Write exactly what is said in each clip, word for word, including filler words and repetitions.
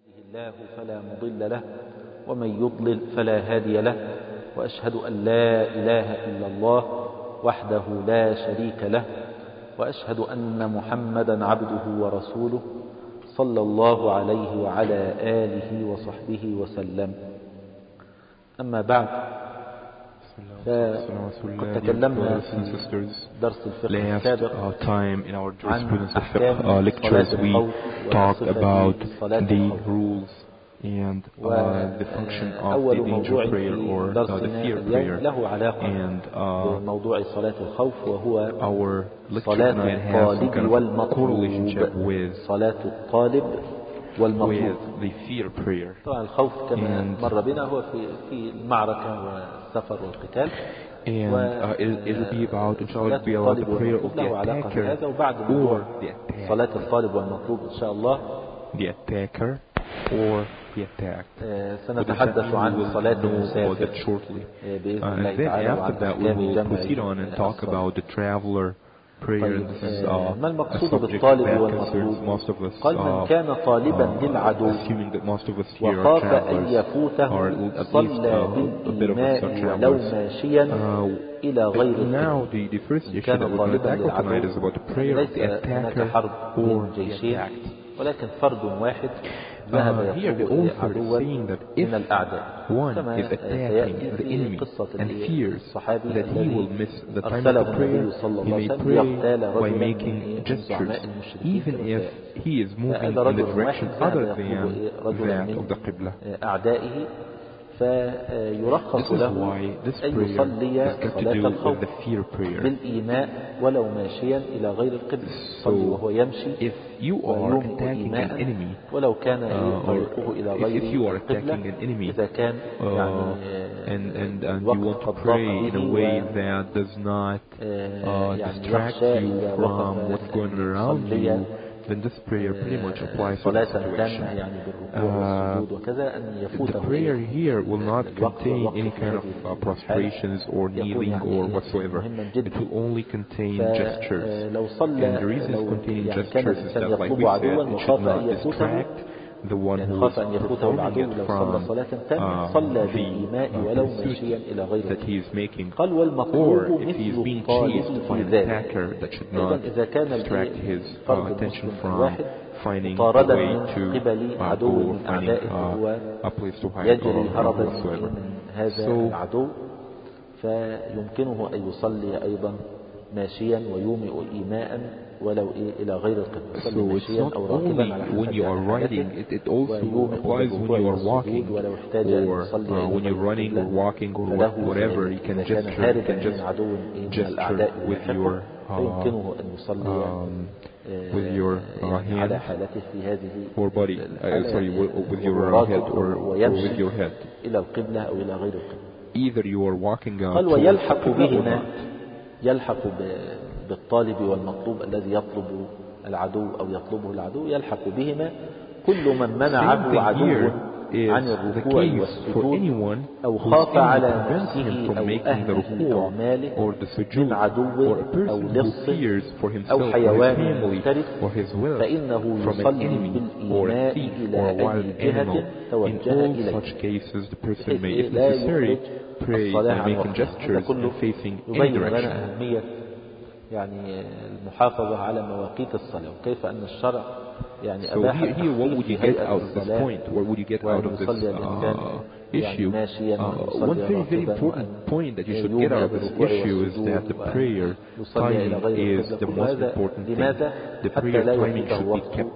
الله فلا مضل له ومن يضلل فلا هادي له، وأشهد أن لا إله إلا الله وحده لا شريك له، وأشهد أن محمدا عبده ورسوله صلى الله عليه وعلى آله وصحبه وسلم. أما بعد، فقد تكلمنا في درس الفقه السابق عن أحكام صلاة الخوف وصفة صلاة الخوف، and uh, the function of the danger prayer or uh, the fear prayer. And uh, بموضوع صلاة الخوف وهو our lecture صلاة tonight has some الطالب kind of والمطلوب. correlationship with صلاة الطالب والمطلوب. with the fear prayer. طبعا الخوف كما And مر بنا هو في في المعركة والسفر والقتال. And uh, it, it'll be about, it'll be about the prayer of the attacker or the attack. صلاة الطالب والمطلوب إن شاء الله. The attacker or the attacked. سنتحدث عن صلاة المسافر بإذن الله تعالى، وعن أحكام جمع and talk about the traveler prayer. طيب. This is uh, ما a المقصود subject بالطالب that والمطلوب؟ concerns most of us. قال من كان طالبا uh, للعدو assuming that most of us here are وخاف أن travelers, يفوته or at least صلى uh, a bit of us are بالإيماء ولو travelers. ماشيا Uh, إلى غير now the, the first issue that we're going to tackle tonight is about the prayer of the attacker or the attacked. ولكن فرد واحد ذهب Uh, here the يطلب author is عدوا saying that من if الأعداء one كما is attacking سيأتي the في enemy قصة and fears الصحابي that he will الذي miss the time of أرسله the prayer, النبي صلى he الله عليه may وسلم pray ليغتال by رجلا making من gestures, زعماء المشركين even if he is moving فهذا in the رجل direction واحد ذهب other يطلب than رجلا that of the من Qibla. أعدائه This فيرخص is له why this أن prayer يصلي has got to صلاة do الخوف with the fear prayer. بالإيماء ولو ماشيا إلى غير القبلة، يصلي وهو يمشي If you are attacking an enemy, ولو كان uh, or طريقه إلى if, غير if you are القبلة، attacking an enemy, إذا كان uh, يعني and, and, and you الوقت want to قد ضاق pray in a به way و that does not uh, يعني distract يخشى you إذا from وقف what's going on أن around يصلي you, then this prayer pretty much applies to صلاة the تامة situation. يعني بالركوع والسجود وكذا أن The يفوته prayer here will not الوقت contain والوقت any في kind of هذه uh, الحالة prostrations or يكون kneeling يعني or whatsoever. مهما It جدا. will only contain gestures. لو صلى And the reason it's لو containing يعني كان gestures is الإنسان that, like يطلب we said, عدوا it should وخاف أن not يفوته، distract the one يعني who خاف is أن يفوته performing العدو it لو صلى from صلاة تامة uh, صلى the بالإيماء uh, ولو pursuit ماشيا إلى غير that he is القبلة. making. قال والمطلوب Or if he is مثل being الطالب chased by في an ذلك. attacker, that should أيضا not إذا كان distract his uh, الفرد attention المسلم from الواحد finding a مطاردا way من to قبل uh, عدو go or من finding أعدائه uh, فهو a place to hide يجري or هربا whatsoever. من هذا So, العدو، فيمكنه أن يصلي أيضا ماشيا ويومئ إيماء ولو إيه إلى غير القبلة، So يصلي it's ماشيا not أو only راكبا على when you are حسب riding, حالته، it, it also ويومئ applies when بالركوع you are والسجود walking, ولو احتاج أن or يصلي uh, إلى when غير you're running or القبلة walking or فله what, whatever, ذلك. you can إذا كان gesture, you هاربا can من just عدو من gesture الأعداء with يلاحقه، your uh, فيمكنه أن يصلي um, with your uh, يعني على hand حالته في هذه or body, uh, sorry, يعني with your وهو uh, head راكب or, or with your head. إلى القبلة أو إلى غير القبلة. Either you are walking uh, قال towards ويلحق the qibla or بهما، not. يلحق بالطالب والمطلوب الذي يطلب العدو أو يطلبه العدو، يلحق بهما كل من منعه عدو عن الركوع والسجود أو خاف على نفسه أو أهله أو ماله من عدو أو لص أو حيوان مفترس، فإنه يصلي بالإيماء إلى أي جهة توجه إليه، لا يخرج الصلاة عن وقتها. هذا كله يبين لنا أهمية يعني المحافظة على مواقيت الصلاة، وكيف أن الشرع يعني So here, here what would you get out of this point? What would you get out of this uh, issue? Uh, one very, very important point that you should get out of this issue is that the prayer timing is the most important thing. The prayer timing should be kept.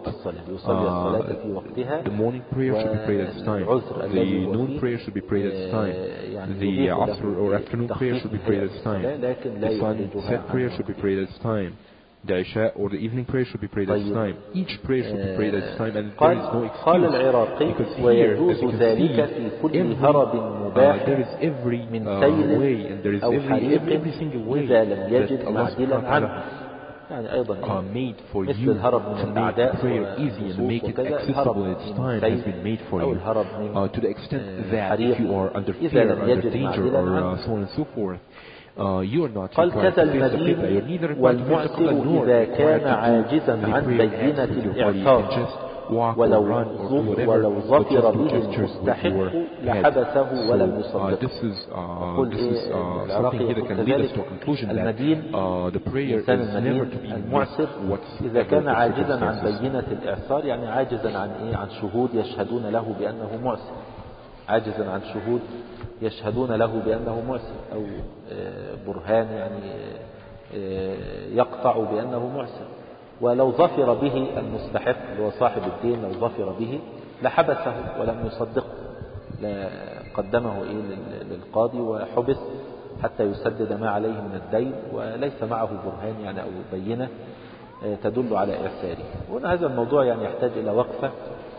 Uh, the morning prayer should be prayed at its time. The noon prayer should be prayed at its time. The after or afternoon prayer should be prayed at its time. The sunset prayer should be prayed at its time. The Isha or the evening prayer should be prayed at its time. Each prayer should be prayed at its time, and there is no excuse. Because here, as you can see, every, uh, there is every uh, way, and there is every, every, every single way that Allah subhanahu wa ta'ala uh, made for you to make prayer easy and make it accessible at its time has been made for you. Uh, to the extent that if you are under fear, under danger, or uh, so on and so forth, قال كذا المدين والمعسر إذا كان عاجزا عن بينة الإعسار ولو ولو ظفر به المستحق لحبسه ولم يصدقه. يقول إيه العراقي يقول كذلك المدين الإنسان المدين المعسر إذا كان عاجزا عن بينة الإعسار، يعني عاجزا عن إيه؟ عن شهود يشهدون له بأنه معسر، عاجزا عن شهود يشهدون له بأنه معسر، أو برهان يعني يقطع بأنه معسر. ولو ظفر به المستحق اللي هو صاحب الدين، لو ظفر به لحبسه ولم يصدقه، قدمه إيه للقاضي وحبس حتى يسدد ما عليه من الدين، وليس معه برهان يعني أو بينة تدل على إعساره. وهنا هذا الموضوع يعني يحتاج إلى وقفة،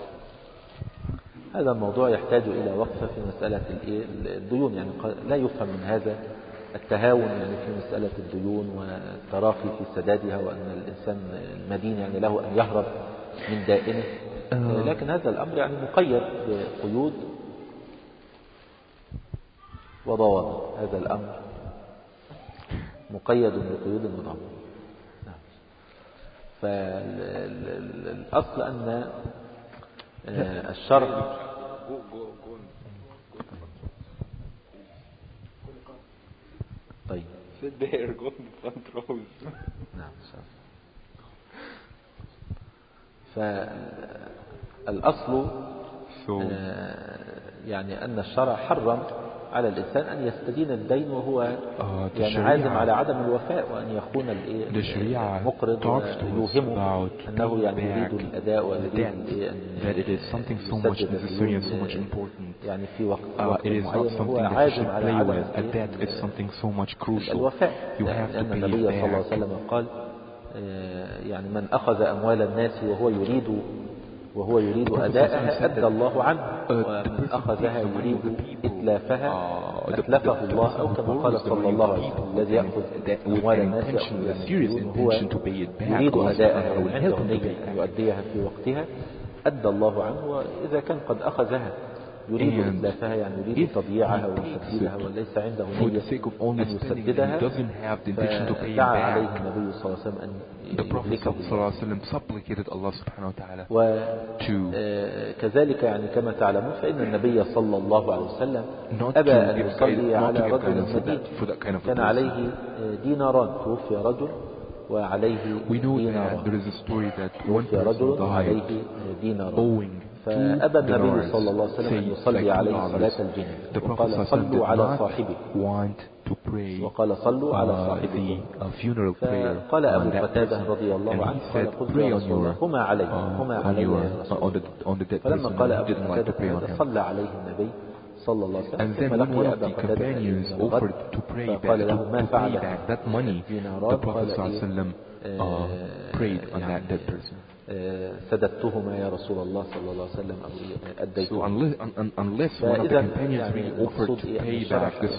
هذا الموضوع يحتاج إلى وقفة في مسألة الديون. يعني لا يفهم من هذا التهاون يعني في مسألة الديون والتراخي في سدادها، وأن الإنسان المدين يعني له أن يهرب من دائنه، لكن هذا الأمر يعني مقيد بقيود وضوابط. هذا الأمر مقيد بقيود وضوابط. فالأصل أن الشرع طيب sit there, go in the front rows. نعم. فالأصل يعني أن الشرع حرم على الإنسان أن يستدين الدين وهو يعني عازم على عدم الوفاء، وأن يخون المقرض ويوهمه أنه يعني يريد الأداء ويريد أن يسدد يعني في وقت معين، هو عازم على عدم الوفاء. لأن النبي صلى الله عليه وسلم قال يعني من أخذ أموال الناس وهو يريد وهو يريد أداءها أدى الله عنه، ومن أخذها يريد إتلافها أتلفه الله، أو كما قال صلى الله عليه وسلم الذي يأخذ أموال الناس وهو يريد أداءها وعنده نية أن يؤديها في وقتها أدى الله عنه. وإذا كان قد أخذها يريد إتلافها يعني يريد تضييعها وتسديدها وليس عنده نية أن يسددها، فدعا عليه النبي صلى الله عليه وسلم أن يهلكه. وكذلك يعني كما تعلمون فإن النبي صلى الله عليه وسلم أبى أن يصلي على رجل مدين كان عليه ديناران، توفي رجل وعليه ديناران، توفي رجل وعليه ديناران، فأبى النبي صلى الله عليه وسلم أن يصلي عليه صلاة الجنازة، وقال صلوا على صاحبه، وقال صلوا على صاحبه. فقال أبو قتادة رضي الله عنه قال قلت يا رسول الله هما علي هما علي يا رسول الله. فلما قال أبو قتادة صلى عليه النبي صلى الله عليه وسلم، ثم لقي أبا قتادة الغد فقال له ما فعل الدينارات؟ قال إيه سددتهما يا رسول الله صلى الله عليه وسلم أو أديتهما. فإذا يعني المقصود إيه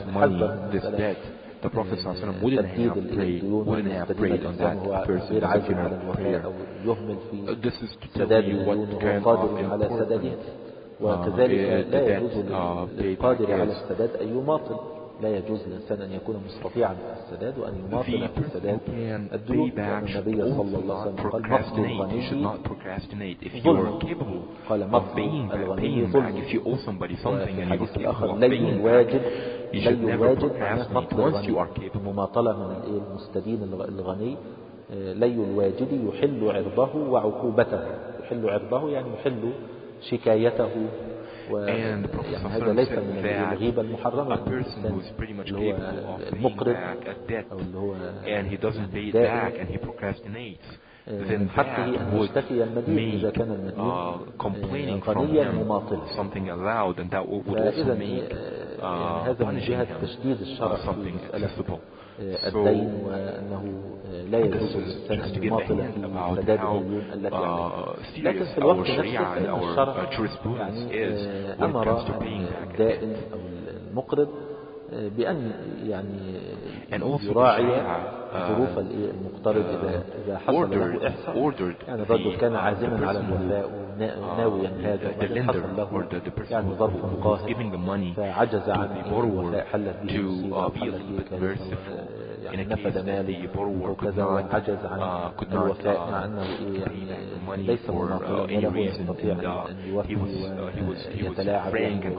The Prophet ﷺ wouldn't have prayed, wouldn't have prayed on that person because of your prayer. This is truly what kind of important وكذلك لا يجوز للقادر على السداد أن يماطل، لا يجوز للإنسان أن يكون مستطيعا في السداد وأن يماطل في السداد الديون، لأن النبي صلى الله عليه وسلم قال مطل الغني ظلم، قال مطل الغني ظلم. وفي الحديث الآخر لي الواجب لي الواجب معناه مطل الغني، المماطلة من المستدين الغني. لي الواجب يحل عرضه وعقوبته، يحل عرضه يعني يحل شكايته، ويعني هذا ليس من الغيبة المحرمة، اللي هو المقرض أو اللي هو الدائن من حقه أن يشتكي المدين إذا كان المدين غنيا مماطلا. فإذا يعني هذا من جهة تشديد الشرع في مسألة الدين، وأنه لا يجوز للإنسان أن يماطل في سداد الديون التي عليه. لكن في الوقت نفسه فإن الشرع يعني أمر الدائن أو المقرض بأن يعني يراعي ظروف المقترض إذا إذا حصل له إحصاء، يعني الرجل كان عازما على الوفاء وناويا هذا وبعدين حصل له يعني ظرف قاهر فعجز عن الوفاء، حلت به مصيبة أو حلت به كارثة يعني نفد ماله أو كذا وعجز عن الوفاء مع أنه يعني ليس مناطلا ولا هو يستطيع أن يوفي ويتلاعب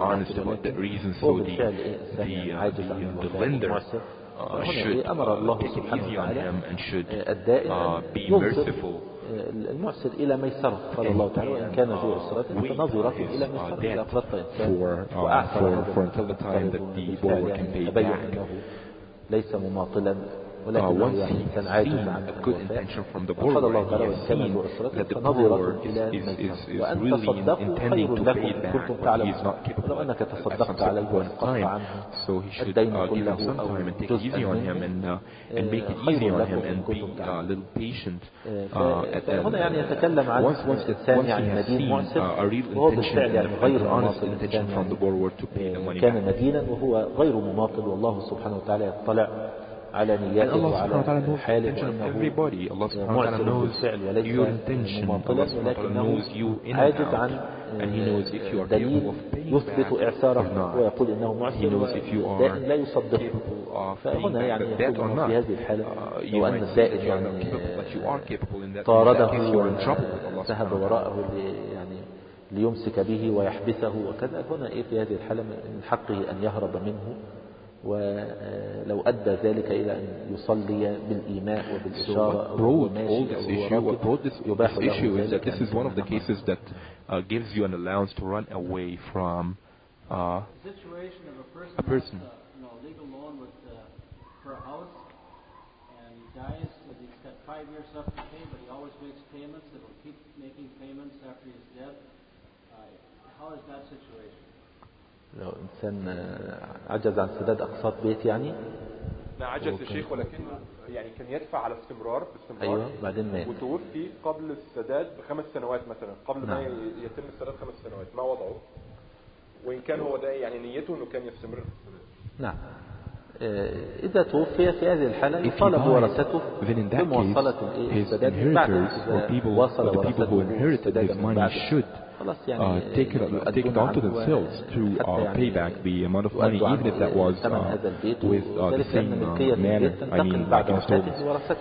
هو بالفعل إنسان عاجز عن الوفاء معسر. هنا أمر الله سبحانه وتعالى الدائن أن ينصر المعسر إلى ميسرة. قال الله تعالى وإن كان ذو عسرة فنظرة إلى ميسرة. إذا أقرضت إنسان وأعسر هذا تبين أنه ليس مماطلا ولكنه يعني إنسان عاجز عن الوفاء. قال الله تعالى وإن كان ذو عسرة فنظرة إلى ميسرة وأن تصدقوا خير لكم إن كنتم تعلمون. ولو أنك تصدقت عليه وانقطع عنه الدين كله أو جزءا منه خير لكم إن كنتم تعلمون. فهنا يعني يتكلم عن إنسان يعني مدين معسر وهو بالفعل يعني غير مماطل. إنسان يعني كان مدينا وهو غير مماطل والله سبحانه وتعالى يطلع على نياته وعلى حاله وأنه معسر بالفعل وليس مماطلا ولكنه عاجز عن دليل يثبت إعساره ويقول إنه معسر والدائن لا يصدقه. فهنا يعني يقول في هذه الحالة لو أن الدائن يعني طارده وذهب وراءه يعني ليمسك به ويحبسه وكذا، هنا إيه في هذه الحالة من حقه أن يهرب منه، ولو أدى ذلك إلى أن يصلي بالإيماء وبالإشارة أو ماشي أو راكب يباح له ذلك. This is one of the cases that uh, gives you an allowance to run away from uh, a person. You know, legal loan with uh, for a house, and he dies, and he's got five years left to pay, but he always makes payments. That will keep making payments after he's dead. Uh, how is that situation? لو إنسان عجز عن سداد أقساط بيت يعني ما عجز الشيخ ولكن يعني كان يدفع على استمرار باستمرار أيوة بعدين مات وتوفي قبل السداد بخمس سنوات مثلا قبل نعم. ما يتم السداد خمس سنوات ما وضعه وإن كان هو ده يعني نيته إنه كان يستمر في السداد. نعم إذا توفي في هذه الحالة يطالب ورثته بمواصلة السداد بعد إذا واصل ورثته السداد بعد خلاص يعني uh, take it, take it onto themselves to uh, pay back the amount of money, even if that was uh, with uh, the same uh, manner. I mean, like installments.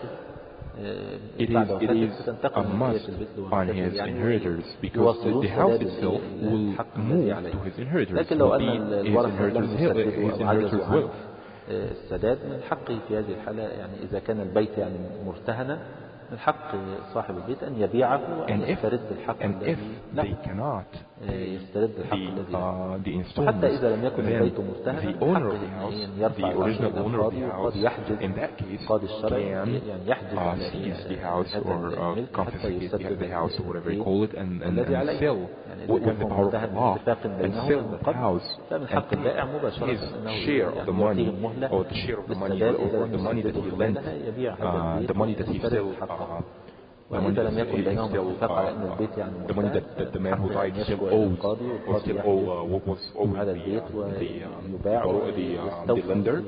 It is, it is a must on his inheritors because the, the house itself will move to his inheritors. لكن لو أن الورثة لم يسددوا أو عجزوا عن السداد من حقه في هذه الحالة يعني إذا كان البيت يعني مرتهنا من حق صاحب البيت أن يبيعه وأن يسترد الحق الذي له يسترد الحق الذي له وحتى إذا لم يكن البيت مرتهنا من حقه أن يرفع القاضي وقاضي يحجز قاضي الشرع يعني يحجز على هذا الملك حتى يسدد البيت الذي عليه يعني إذا كان مرتهن باتفاق بينهم من قبل فمن حق البائع مباشرة أنه يعطيه مهلة بالسداد إذا لم يسدده خلالها يبيع هذا البيت ويسترد الحق. وإذا لم يكن بينهم اتفاق على أن البيت يعني مرتهن يشكو إلى القاضي والقاضي يحجز على البيت ويباع ويستوفي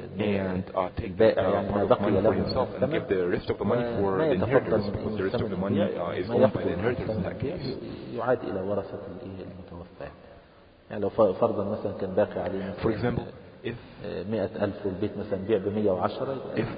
البائع يعني ما بقي له من الثمن وما يتفضل من ثمن البيع ما يقبل الثمن يعاد إلى ورثة المتوفى. يعني لو فرضا مثلا كان باقي عليه مئة ألف والبيت مثلا بيع بمية وعشرة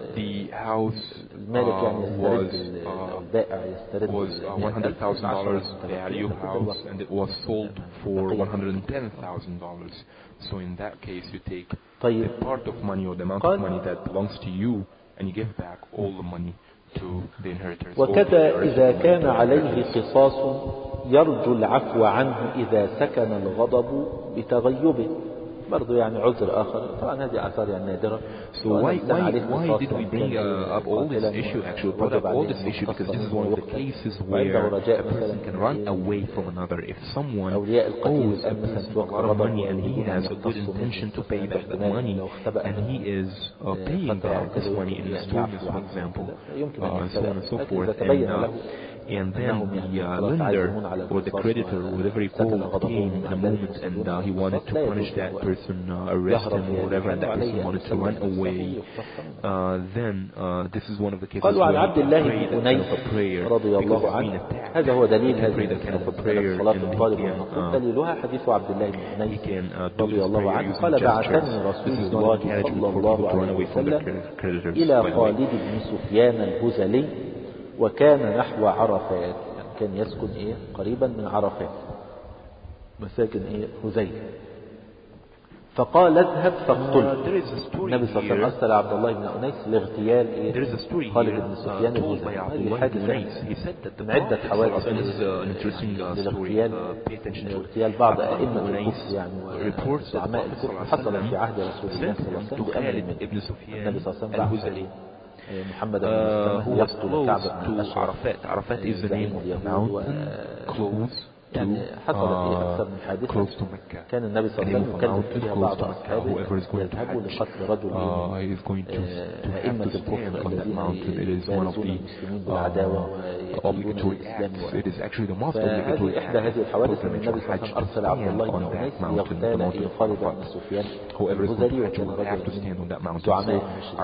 المالك يعني يسترد البائع يسترد one hundred thousand dollars value house and it was sold for one hundred ten thousand dollars. So in that case you take the part of money or the amount of money that belongs to you and you give back all the money to the inheritors. وكذا إذا كان عليه قصاص يرجو العفو عنه إذا سكن الغضب بتغيبه برضو يعني عذر آخر طبعا هذه آثار يعني نادرة. So why, why, why did we bring uh, up all this issue actually brought up all this issue because this is one of the cases where a person can run away from another if someone owes a person a lot of money and he has a good intention to pay back the money and he is uh, paying back this money in installments for example uh, and so on and so forth and uh, And then the uh, lender or the creditor, whatever he called, came in a moment and uh, he wanted to punish that person, uh, arrest him or whatever, and that person wanted to run away. Uh, then uh, this is one of the cases where he can pray that kind of a prayer because he's being attacked. هذا هو دليل هذه الصلاة الطالب والمطلوب. دليلها حديث عبد الله بن أنيس رضي الله عنه قال بعثني رسول الله صلى الله عليه وسلم إلى خالد بن سفيان الهذلي وكان نحو عرفات، يعني كان يسكن إيه قريبا من عرفات، مساكن إيه هذيل. فقال اذهب فاقتله. النبي صلى الله عليه وسلم أرسل عبد الله بن أنيس لاغتيال إيه خالد بن سفيان الهذلي. هذه حادثة من عدة حوادث للاغتيال لاغتيال بعض أئمة الكفر يعني وزعماء الكفر حصل في عهد رسول الله صلى الله عليه وسلم بأمر من النبي صلى الله عليه وسلم محمد بن مسلمة يقتل كعب بن الأشرف. عرفات عرفات is the name of the mountain close يعني حصلت في أكثر من حادثة. كان النبي صلى الله عليه وسلم يكلم فيها بعض أصحابه يذهبوا لقتل رجل من أئمة الكفر الذين يبارزون المسلمين بالعداوة ويقتلون الإسلام. فهذه إحدى هذه الحوادث من النبي صلى الله عليه وسلم أرسل عبد الله بن أنيس ليغتال خالد بن سفيان الهذلي وكان رجل من زعماء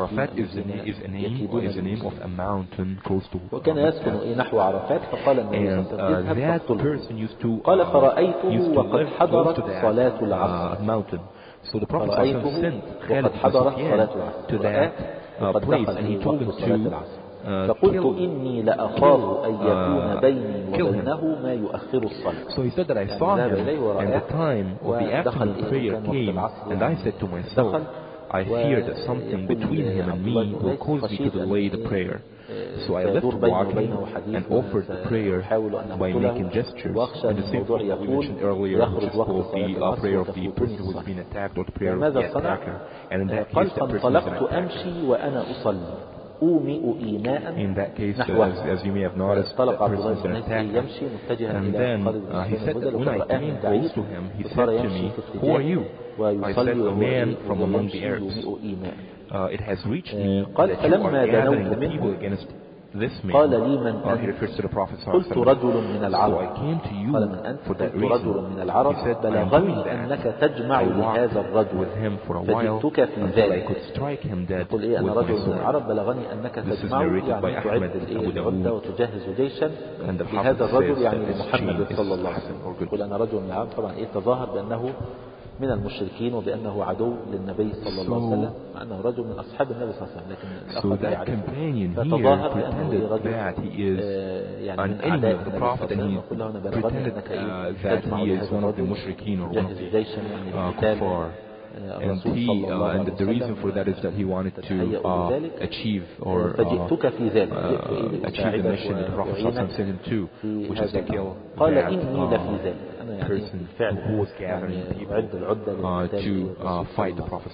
المشركين يكيدون وكان يسكن نحو عرفات. فقال النبي صلى الله عليه وسلم اذهب فاقتله. قال فرأيته وقد حضرت صلاة العصر. فرأيته وقد حضرت صلاة العصر وقد دخل وقت صلاة العصر. فقلت إني لأخاف أن يكون بيني وبينه ما يؤخر الصلاة. So he said that I saw him and the time of the afternoon prayer came and I said to myself, I fear that something between him and me will cause me to delay the prayer. So I left walking and offered the prayer by making gestures. And the same thing we mentioned earlier, which is called the uh, prayer of the person who is being attacked or the prayer of the attacker. And in that case, the person is an attacker. In that case, as, as you may have noticed, that person is an attacker. And then uh, he said that when I came close to him, he said to me, who are you? I said, a man from among the Arabs. Uh, it has reached me that you are gathering the people against this man. Uh, he refers to the Prophet قلت رجل من العرب. So I came to you قال من أنت for that قلت رجل reason. من العرب. He said, بلغني أنك تجمع لهذا الرجل with him for a while فجئتك في until I ذلك. could strike him dead يقول إيه أنا with رجل my من sword. العرب بلغني أنك تجمع يعني تعد العدة وتجهز جيشا لهذا الرجل يعني لمحمد صلى الله عليه وسلم. يقول أنا رجل من العرب طبعا إيه تظاهر بأنه من المشركين وبأنه عدو للنبي صلى الله عليه وسلم مع أنه رجل من أصحاب النبي صلى الله عليه وسلم لكن So that companion here pretended that he is an enemy of the Prophet and he pretended uh, that he is one of the mushrikeen or one of the uh, kuffar. And he, uh, and the, the reason for that is that he wanted to uh, achieve or uh, uh, achieve the mission that the Prophet sent him to, which is to kill that uh, person who was gathering people uh, to uh, fight the Prophet.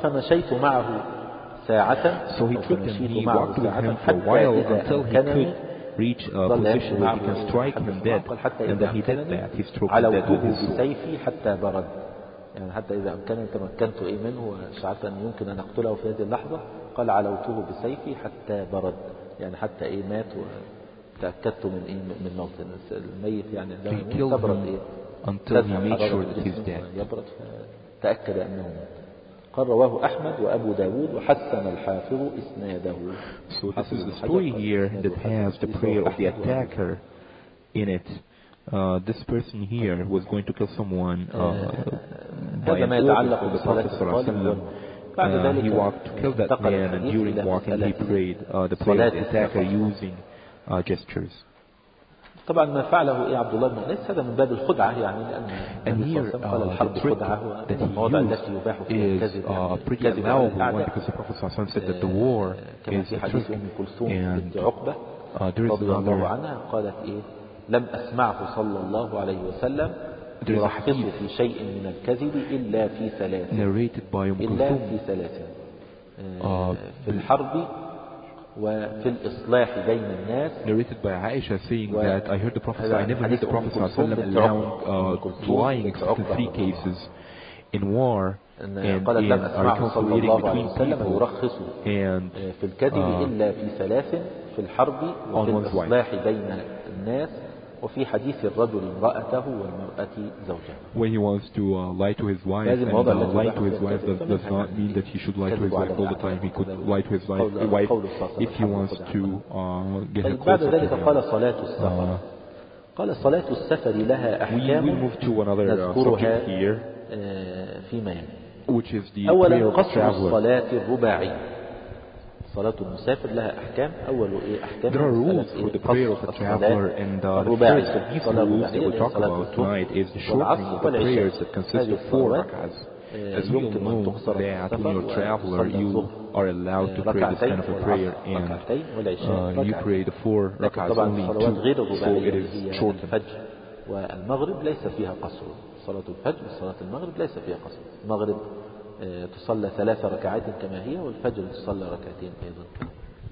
So he took him, he walked with him for a while until he could reach a position where he can strike him dead, and then he did that. He struck him dead with his sword. يعني حتى إذا أمكنني تمكنت إيه منه وشعرت أن يمكن أن أقتله في هذه اللحظة قال علوته بسيفي حتى برد يعني حتى إيه مات وتأكدت من إيه من موته. الميت يعني عندما تبرد إيه تذهب حرارة جسمه يبرد فتأكد أنه مات. قال رواه أحمد وأبو داود وحسن الحافظ إسناده. So this is the story here that has the prayer of the attacker in it. Uh, this person here was going to kill someone uh, by an order from the Prophet ﷺ. Uh, he walked to kill that man, and during walking he prayed uh, the prayer of the attacker using uh, gestures. طبعا ما فعله إيه عبد الله بن أنيس هذا من باب الخدعة يعني لأن النبي صلى الله عليه وسلم قال الحرب خدعة والمواضع التي يباح فيها الكذب يعني كذب على الأعداء because the Prophet ﷺ said that the war is a trick and عقبة رضي الله عنها قالت إيه لم أسمعه صلى الله عليه وسلم يرخص في شيء من الكذب إلا في ثلاث إلا في ثلاث في الحرب وفي الإصلاح بين الناس. Narrated by Aisha saying that I heard the Prophet I never heard the Prophet allowing uh, lying except in three cases in war and in reconciliating between people and في الكذب إلا في ثلاث في الحرب وفي الإصلاح بين الناس، وفي حديث الرجل امرأته والمرأة زوجها. When he wants to uh, lie to his wife, and uh, lying to his wife does, does not mean that he should lie to his wife all the time. He could lie to his wife, wife if he wants to uh, get her closer to him. قال صلاة السفر قال صلاة السفر لها أحكام نذكرها فيما يلي. أولا قصر الصلاة الرباعية. صلاة المسافر لها أحكام. أول إيه أحكام There are rules for the prayer of a traveler, and uh, the first of these rules that we'll talk about tonight is the shortening of the prayers that consist of four rak'ahs. As we all know that when you're a traveler, you are allowed to pray this kind of a prayer, and uh, you pray the four rak'ahs only two, so it is shortened. والمغرب ليس فيها قصر. صلاة الفجر وصلاة المغرب ليس فيها قصر. المغرب تصلى ثلاث ركعات كما هي، والفجر تصلى ركعتين أيضا.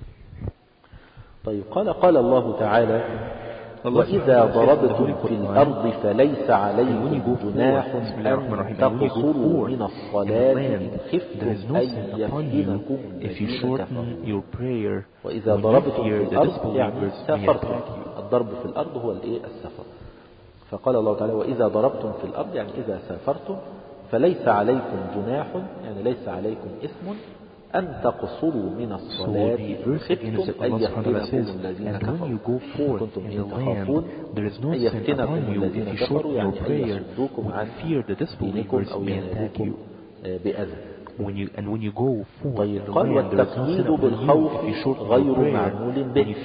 طيب قال قال الله تعالى: وإذا ضربتم في الأرض فليس عليكم جناح أن تقصروا من الصلاة إن خفتم أن يفتنكم الذين كفروا. وإذا ضربتم في الأرض يعني سافرتم. الضرب في الأرض هو الإيه السفر. فقال الله تعالى: وإذا ضربتم في الأرض يعني إذا سافرتم فليس عليكم جناح يعني ليس عليكم إثم أن تقصروا من الصلاة إن خفتم أن يفتنكم الذين كفروا. كنتم إن تخافون أن يفتنكم الذين كفروا يعني أن يصدوكم عن دينكم أو ينهوكم بأذى. When you, and when you go forward, طيب قال: والتقييد بالخوف غير معمول به.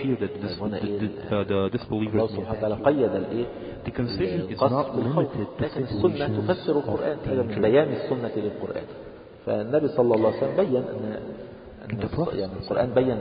الله سبحانه وتعالى قيد الإيه القصد بالخوف، لكن السنة تفسر القرآن. هذا من بيان السنة للقرآن. فالنبي صلى الله عليه وسلم بين أن يعني القرآن بين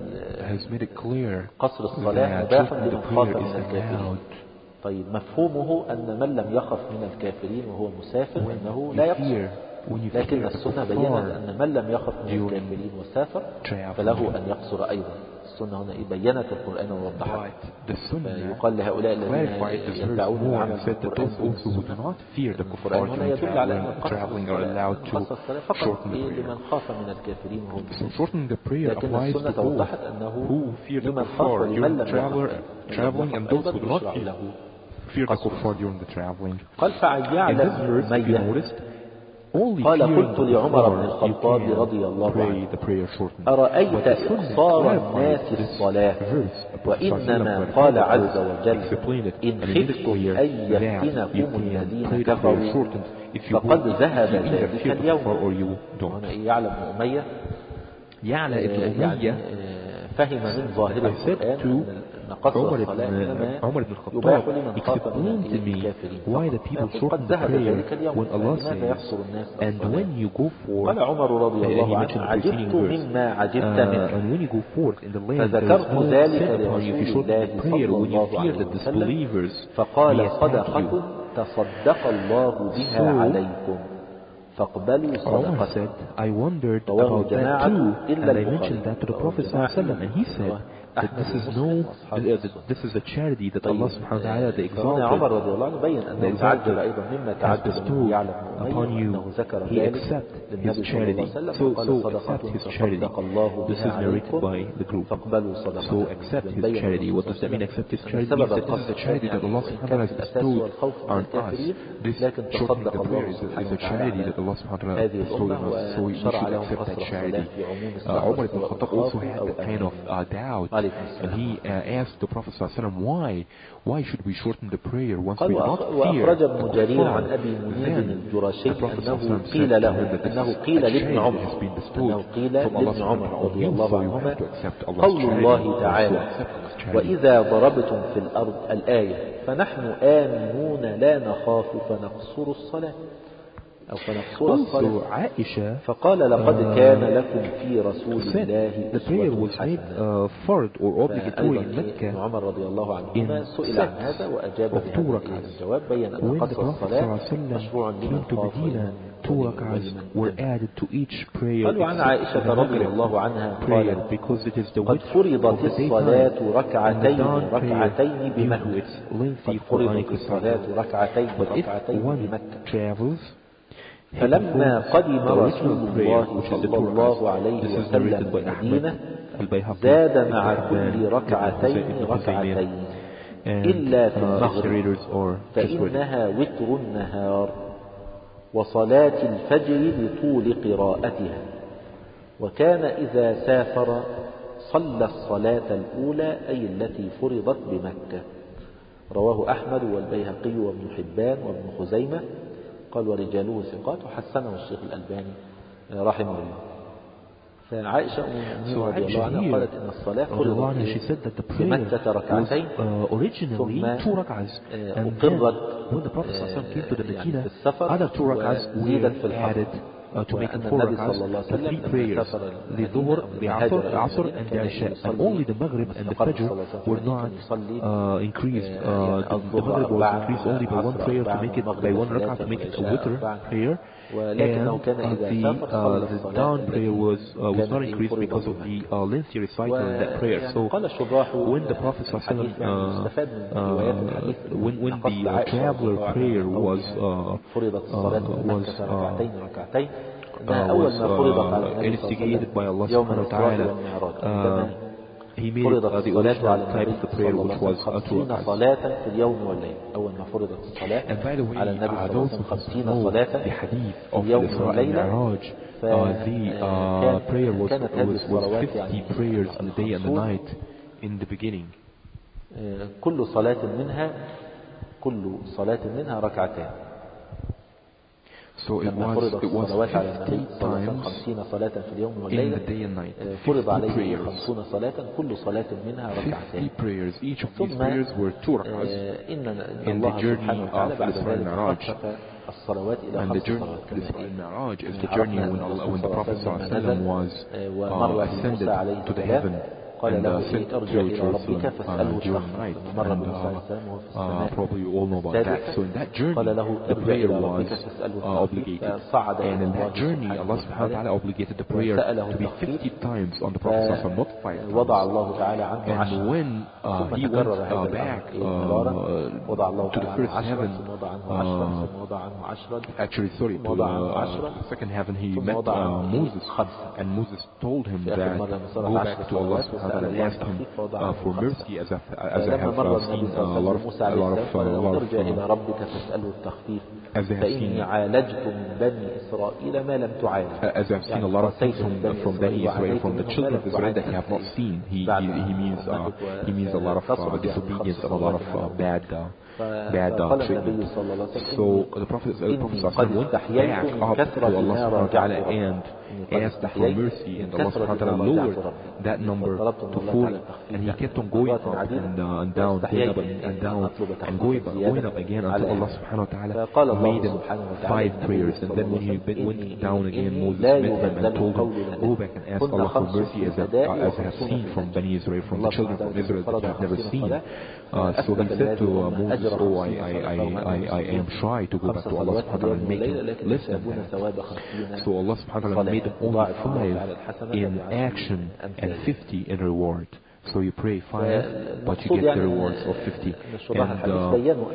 أن قصر الصلاة مباح لمن خاف من الكافرين. طيب مفهومه أن من لم يخف من الكافرين وهو مسافر أنه لا يقصر، لكن السنة بيّنت أن من لم يخف من الكافرين وسافر فله أن يقصر أيضا. السنة هنا بيّنت القرآن ووضحت. فيقال لهؤلاء الذين يتبعون العمل بالقرآن القرآن هنا يدل على أن القصر الصلاة فقط لمن خاف من الكافرين وهم مسافرين. لكن السنة وضحت أنه لمن خاف ولمن لم يخف أيضا يشرع له. قال: فعيعلم أمية قال: قلت لعمر بن الخطاب رضي الله عنه: أرأيت إقصار الناس الصلاة، وإنما قال عز وجل: إن خفتم أن يفتنكم الذين كفروا فقد ذهب ذلك اليوم. هنا يعلم أمية يعلم ابن أمية فهم من ظاهر القرآن أن قصر الصلاة إنما يباح لمن خاف من الكافرين. فقد ذهب ذلك اليوم فلماذا يقصر الناس الصلاة؟ قال عمر رضي الله عنه: عجبت مما عجبت منه، فذكرت ذلك لرسول الله صلى الله عليه وسلم فقال: صدقة تصدق الله بها عليكم فاقبلوا صدقته. I wondered about that too, and I mentioned that to the Prophet ﷺ, and he said that this is no, this is a charity that Allah subhanahu wa ta'ala, the exalted, has bestowed upon you. He accepts his charity. So, so accept his charity. This is narrated by the group. So accept his charity. What does that mean, accept his charity? It means that this is a charity that Allah subhanahu wa ta'ala has bestowed on us. This shortening the prayer is a, is a charity that Allah subhanahu wa ta'ala bestowed on us. So we, we should accept that charity. Uh, Umar ibn Khattab also had that kind of uh, doubt. And he uh, asked the Prophet ﷺ, why? Why should we shorten the prayer once we do not fear the kuffar? Then the Prophet ﷺ said to him that this is a charity that has been bestowed from Allah subhanahu wa ta'ala. So you have to accept Allah's charity. وإذا ضربتم في الأرض الآية فنحن آمنون لا نخاف فنقصر الصلاة أو فنقصر الصلاة. فقال: لقد كان لكم في رسول الله أسوة حسنة. فأيضا عمر رضي الله عنه سئل عن هذا وأجاب بهذا الجواب، بين أن قصر الصلاة مشروع لمن خاف Two rak'ahs were added to each prayer. قالوا عن عائشة رضي الله عنها قالت: قد فرضت الصلاة ركعتين ركعتين بمكة. قد فرضت الصلاة ركعتين ركعتين بمكة. فلما قدم رسول الله صلى الله عليه وسلم المدينة زاد مع كل ركعتين ركعتين. إلا في المغرب فإنها وتر النهار وصلاة الفجر لطول قراءتها. وكان إذا سافر صلى الصلاة الأولى أي التي فرضت بمكة. رواه أحمد والبيهقي وابن حبان وابن خزيمة قال ورجاله ثقات وحسنه الشيخ الألباني رحمه الله. فعائشة أم المؤمنين رضي الله عنها قالت إن الصلاة فرضت في مكة ركعتين ثم أقرت يعني في السفر وزيدت في الحضر. Uh, to make it four rak'ahs, to three prayers, the Dhuhr, the Asr, Asr and the Isha. And only the Maghrib and the Fajr were not uh, increased. Uh, the, the Maghrib was increased only by one prayer to make it, by one rak'ah to make it a witr prayer. And uh, the, uh, the dawn prayer was, uh, was not increased because of the uh, lengthy recital in that prayer. So when the Prophet uh, uh, when, when the uh, traveler prayer was uh, uh, was uh, Uh, was uh, instigated by Allah subhanahu wa ta'ala. Uh, he made it uh, the original type of the prayer which was uh, two rak'ahs. And by the way, uh, those who know the hadith of the Isra and Mi'raj, uh, the uh, prayer was, was, was fifty prayers in the day and the night in the beginning. كل صلاة منها كل صلاة منها ركعتين. So it was, it was fifty times in the day and night, fifty prayers, fifty prayers. Each of these prayers were two rak'ahs in the journey of Al-Isra and Mi'raj. And the journey of Al-Isra and Mi'raj is the journey when, Allah, when the Prophet ﷺ was uh, ascended to the heaven and uh, sent to Jerusalem uh, during night. And uh, uh, probably you all know about that. So in that journey, the prayer was uh, obligated. And in that journey, Allah subhanahu wa ta'ala obligated the prayer to be fifty times on the Prophet ﷺ, not five times. And when uh, he went uh, back uh, to the first heaven, uh, actually, sorry, to the uh, second heaven, he met uh, Moses. And Moses told him that go back to Allah subhanahu and asked him uh, for mercy, as I, as I have uh, seen uh, a lot of, a lot of, uh, a lot of uh, as I have seen, as I have seen a lot of things from, from Bani Israel, from the children of Israel that he have not seen. He, he, he means uh, he means a lot of uh, disobedience and a lot of uh, bad uh, bad uh, treatment. So the Prophet, uh, the Prophet went back up to Allah subhanahu wa ta'ala and asked for mercy, and Allah subhanahu wa ta'ala lowered that number to forty, and he kept on going up and, uh, and down, going up and, and down, and going up, going up again until Allah subhanahu wa ta'ala made him five prayers. And then when he went down again, Moses met him and told him, go back and ask Allah for mercy, as I, uh, as I have seen from Bani Israel, from the children of Israel that you have never seen. Uh, so he said to uh, Moses, oh, I, I, I, I, I am shy to go back to Allah subhanahu wa ta'ala and make him less than that. So Allah subhanahu wa ta'ala made him only five in action and fifty in reward. So you pray five, but you get the rewards of fifty. And, uh,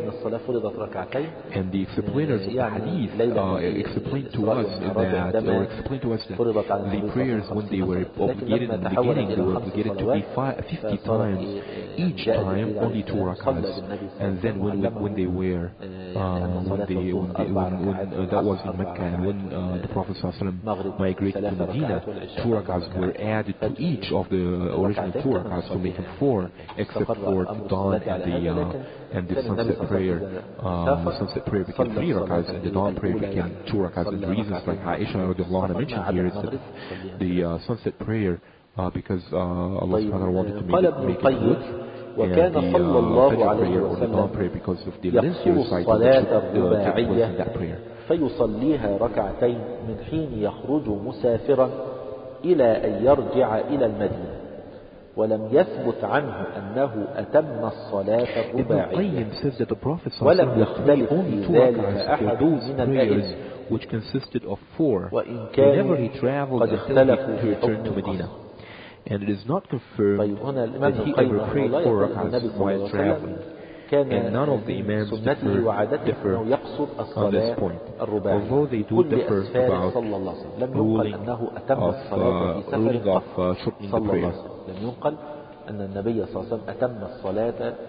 and the explainers of the hadith uh, explain to us that, or explain to us that the prayers, when they were obligated in the beginning, they were obligated to be five, fifty times, each time only two rak'ahs. And then when when they were, uh, when they, when, they, when, when uh, that was in Mecca, and when uh, the Prophet ﷺ migrated to Medina, two rak'ahs were added to each of the original two rak'ahs to make it four, except for the dawn and the uh, and the sunset prayer. Uh, the sunset prayer became three rak'ahs, and the dawn prayer became two rak'ahs. And the reasons, like Aisha radiallahu anha mentioned here, is that the uh, sunset prayer, uh, because uh, Allah subhanahu wa ta'ala wanted to make it, make it good, and the uh, Fajr prayer or the dawn prayer because of the lengthy recital that should uh, take place in that prayer. فيصليها ركعتين من حين يخرج مسافرا إلى أن يرجع إلى المدينة. ولم يثبت عنه أنه أتم الصلاة الرباعية ولم يختلف في ذلك أحد من الأئمة which consisted of four whenever he traveled until he returned to Medina. And it is not confirmed that he ever prayed four rak'ahs while traveling. And none of the Imams differ, differ on this point, although they do differ about ruling of, uh, ruling of uh, shortening the prayer. لم ينقل أن النبي صلى الله عليه وسلم أتم الصلاة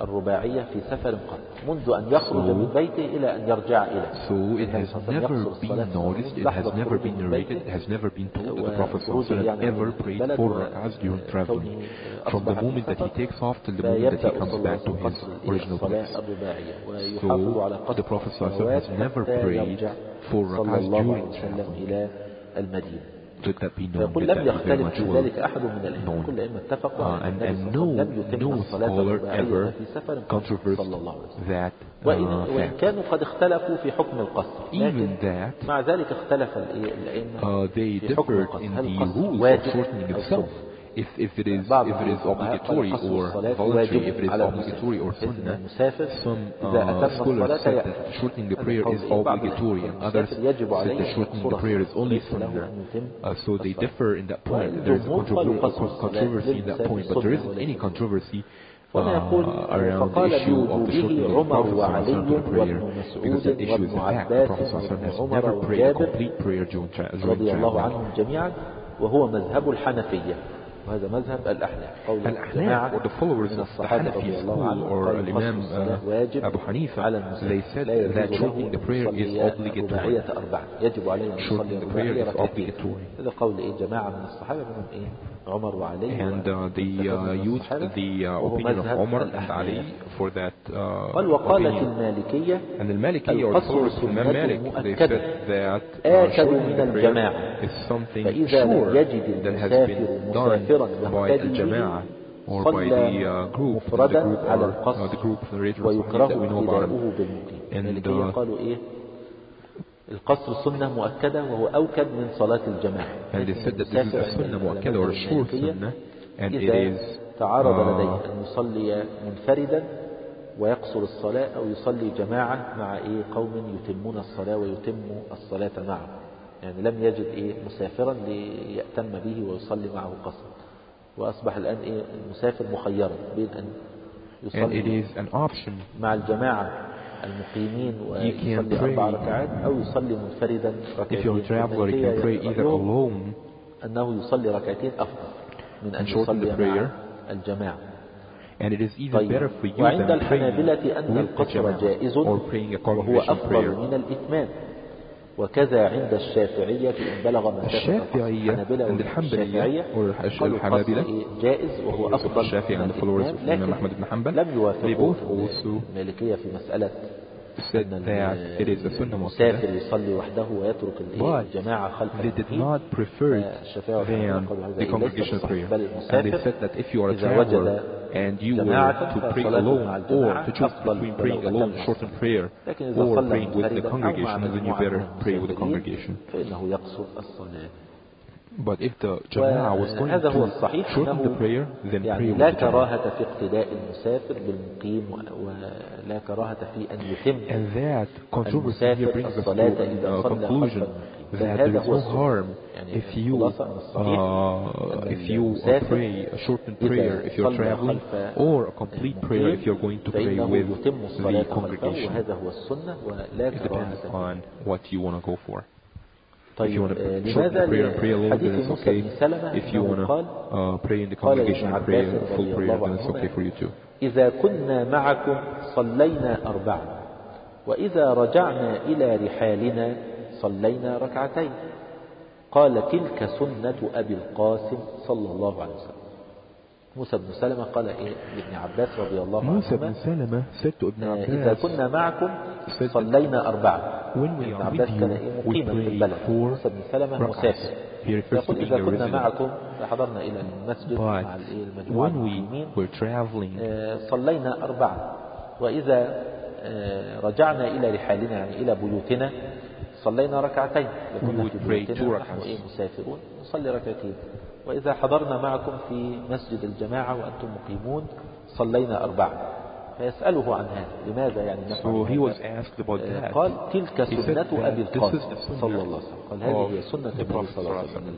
الرباعية في سفر قط منذ أن يخرج من بيته إلى أن يرجع إليه. So it has never been noticed, it has never been narrated, it has never been told that the Prophet ﷺ ever prayed four rak'ahs during traveling, from the moment that he takes off till the moment that he comes back to his original place. So the Prophet ﷺ has never prayed four rak'ahs during traveling. Let that be known, فيقول لم يختلف في ذلك أحد من الأئمة، كل الأئمة اتفقوا uh, أن and, النبي and صلى الله عليه وسلم لم يتم no الصلاة scholar الرباعية ever في سفر controversed صلى الله عليه وسلم. that وإن, uh, وإن كانوا قد اختلفوا في حكم القصر، لكن even that مع ذلك اختلف الأئمة uh, they في حكم differed القصر، in هل the القصر rules of واجب shortening أو itself. سنة؟ If, if it is بعض if it is obligatory or voluntary, if it is obligatory or sunnah, some uh, scholars said that shortening the prayer is obligatory, and others said that shortening the prayer is only sunnah. Uh, so they differ in that point. There is a controversy, controversy in that point, but there isn't any controversy uh, around the issue of the shortening of the Prophet to the prayer, because that issue is a fact. The Prophet has never prayed a complete prayer during traveling. وهو مذهب الحنفية، وهذا مذهب الأحناف. قول الأحناف or the followers of the Hanafi school or Imam uh, Abu Hanifa, they said that shortening the prayer is obligatory. Shortening the prayer is obligatory. هذا قول إيه جماعة من الصحابة منهم إيه عمر وعلي. And uh, they uh, used the uh, opinion of Umar and Ali for that uh, opinion. And the Malikiyya or the followers of Imam Malik, they said that uh, shortening the prayer is something sure that has been done by al-Jama'ah or by the uh, group, the group or uh, the group of narrators that we know about them. And uh, القصر سنة مؤكدة وهو أوكد من صلاة الجماعة. And they said that this is a sunnah مؤكدة or a sure sunnah, and it is تعارض لديه أن يصلي منفردا ويقصر الصلاة أو يصلي جماعة مع إيه قوم يتمون الصلاة ويتموا الصلاة معه، يعني لم يجد إيه مسافرا ليأتم به ويصلي معه قصر، وأصبح الآن إيه المسافر مخيرا بين أن يصلي مع الجماعة المقيمين ويصلي أربع ركعات أو يصلي منفردا ركعتين. أنه يصلي ركعتين أفضل من أن يصلي مع الجماعة. And it is even طيب. better for you وعند الحنابلة أن القصر جائز وهو أفضل من الإتمام، وكذا عند الشافعية إن بلغ مسافة الحنابلة والشافعية قالوا القصر جائز وهو أفضل من الإتمام، لكن لم يوافقوا المالكية في مسألة أن المسافر يصلي وحده ويترك الجماعة خلف المقيم. الشافعية قالوا بل المسافر إذا وجد and you were to pray alone or to choose between praying alone and shorten prayer or praying with the congregation, then you better pray with the congregation. But if the jama'ah was going to shorten the prayer, then يعني pray with لا the كراهة في اقتداء المسافر بالمقيم ولا كراهة في أن يتم and that controversy here brings us to a conclusion that there is no harm if you uh, if you uh, pray a shortened prayer if you're traveling or a complete prayer if you're going to pray with the congregation. It depends on what you want to go for. If you want to shorten the prayer and pray alone, then it's okay. If you want to uh, pray in the congregation and pray a full prayer, then it's okay for you too. إذا كنا معكم صلينا أربعا وإذا رجعنا إلى رحالنا صلينا ركعتين. قال تلك سنة أبي القاسم صلى الله عليه وسلم. موسى بن سلمة قال إيه لابن عباس رضي الله عنه موسى بن سلمة said to ابن عباس إذا كنا معكم صلينا أربعا. ابن عباس كان إيه مقيما في البلد، موسى بن سلمة مسافر. يقول إذا كنا معكم حضرنا إلى المسجد مع المجموعة المقيمين صلينا أربعا وإذا رجعنا إلى رحالنا يعني إلى بيوتنا صلينا ركعتين. لكنا في بيوتنا نحن إيه مسافرون نصلي ركعتين. وإذا حضرنا معكم في مسجد الجماعة وأنتم مقيمون صلينا أربعة. فيسأله عن هذا لماذا يعني so he was asked about that. قال تلك سنة أبي القاسم صلى الله عليه وسلم. قال هذه هي سنة النبي صلى الله عليه وسلم.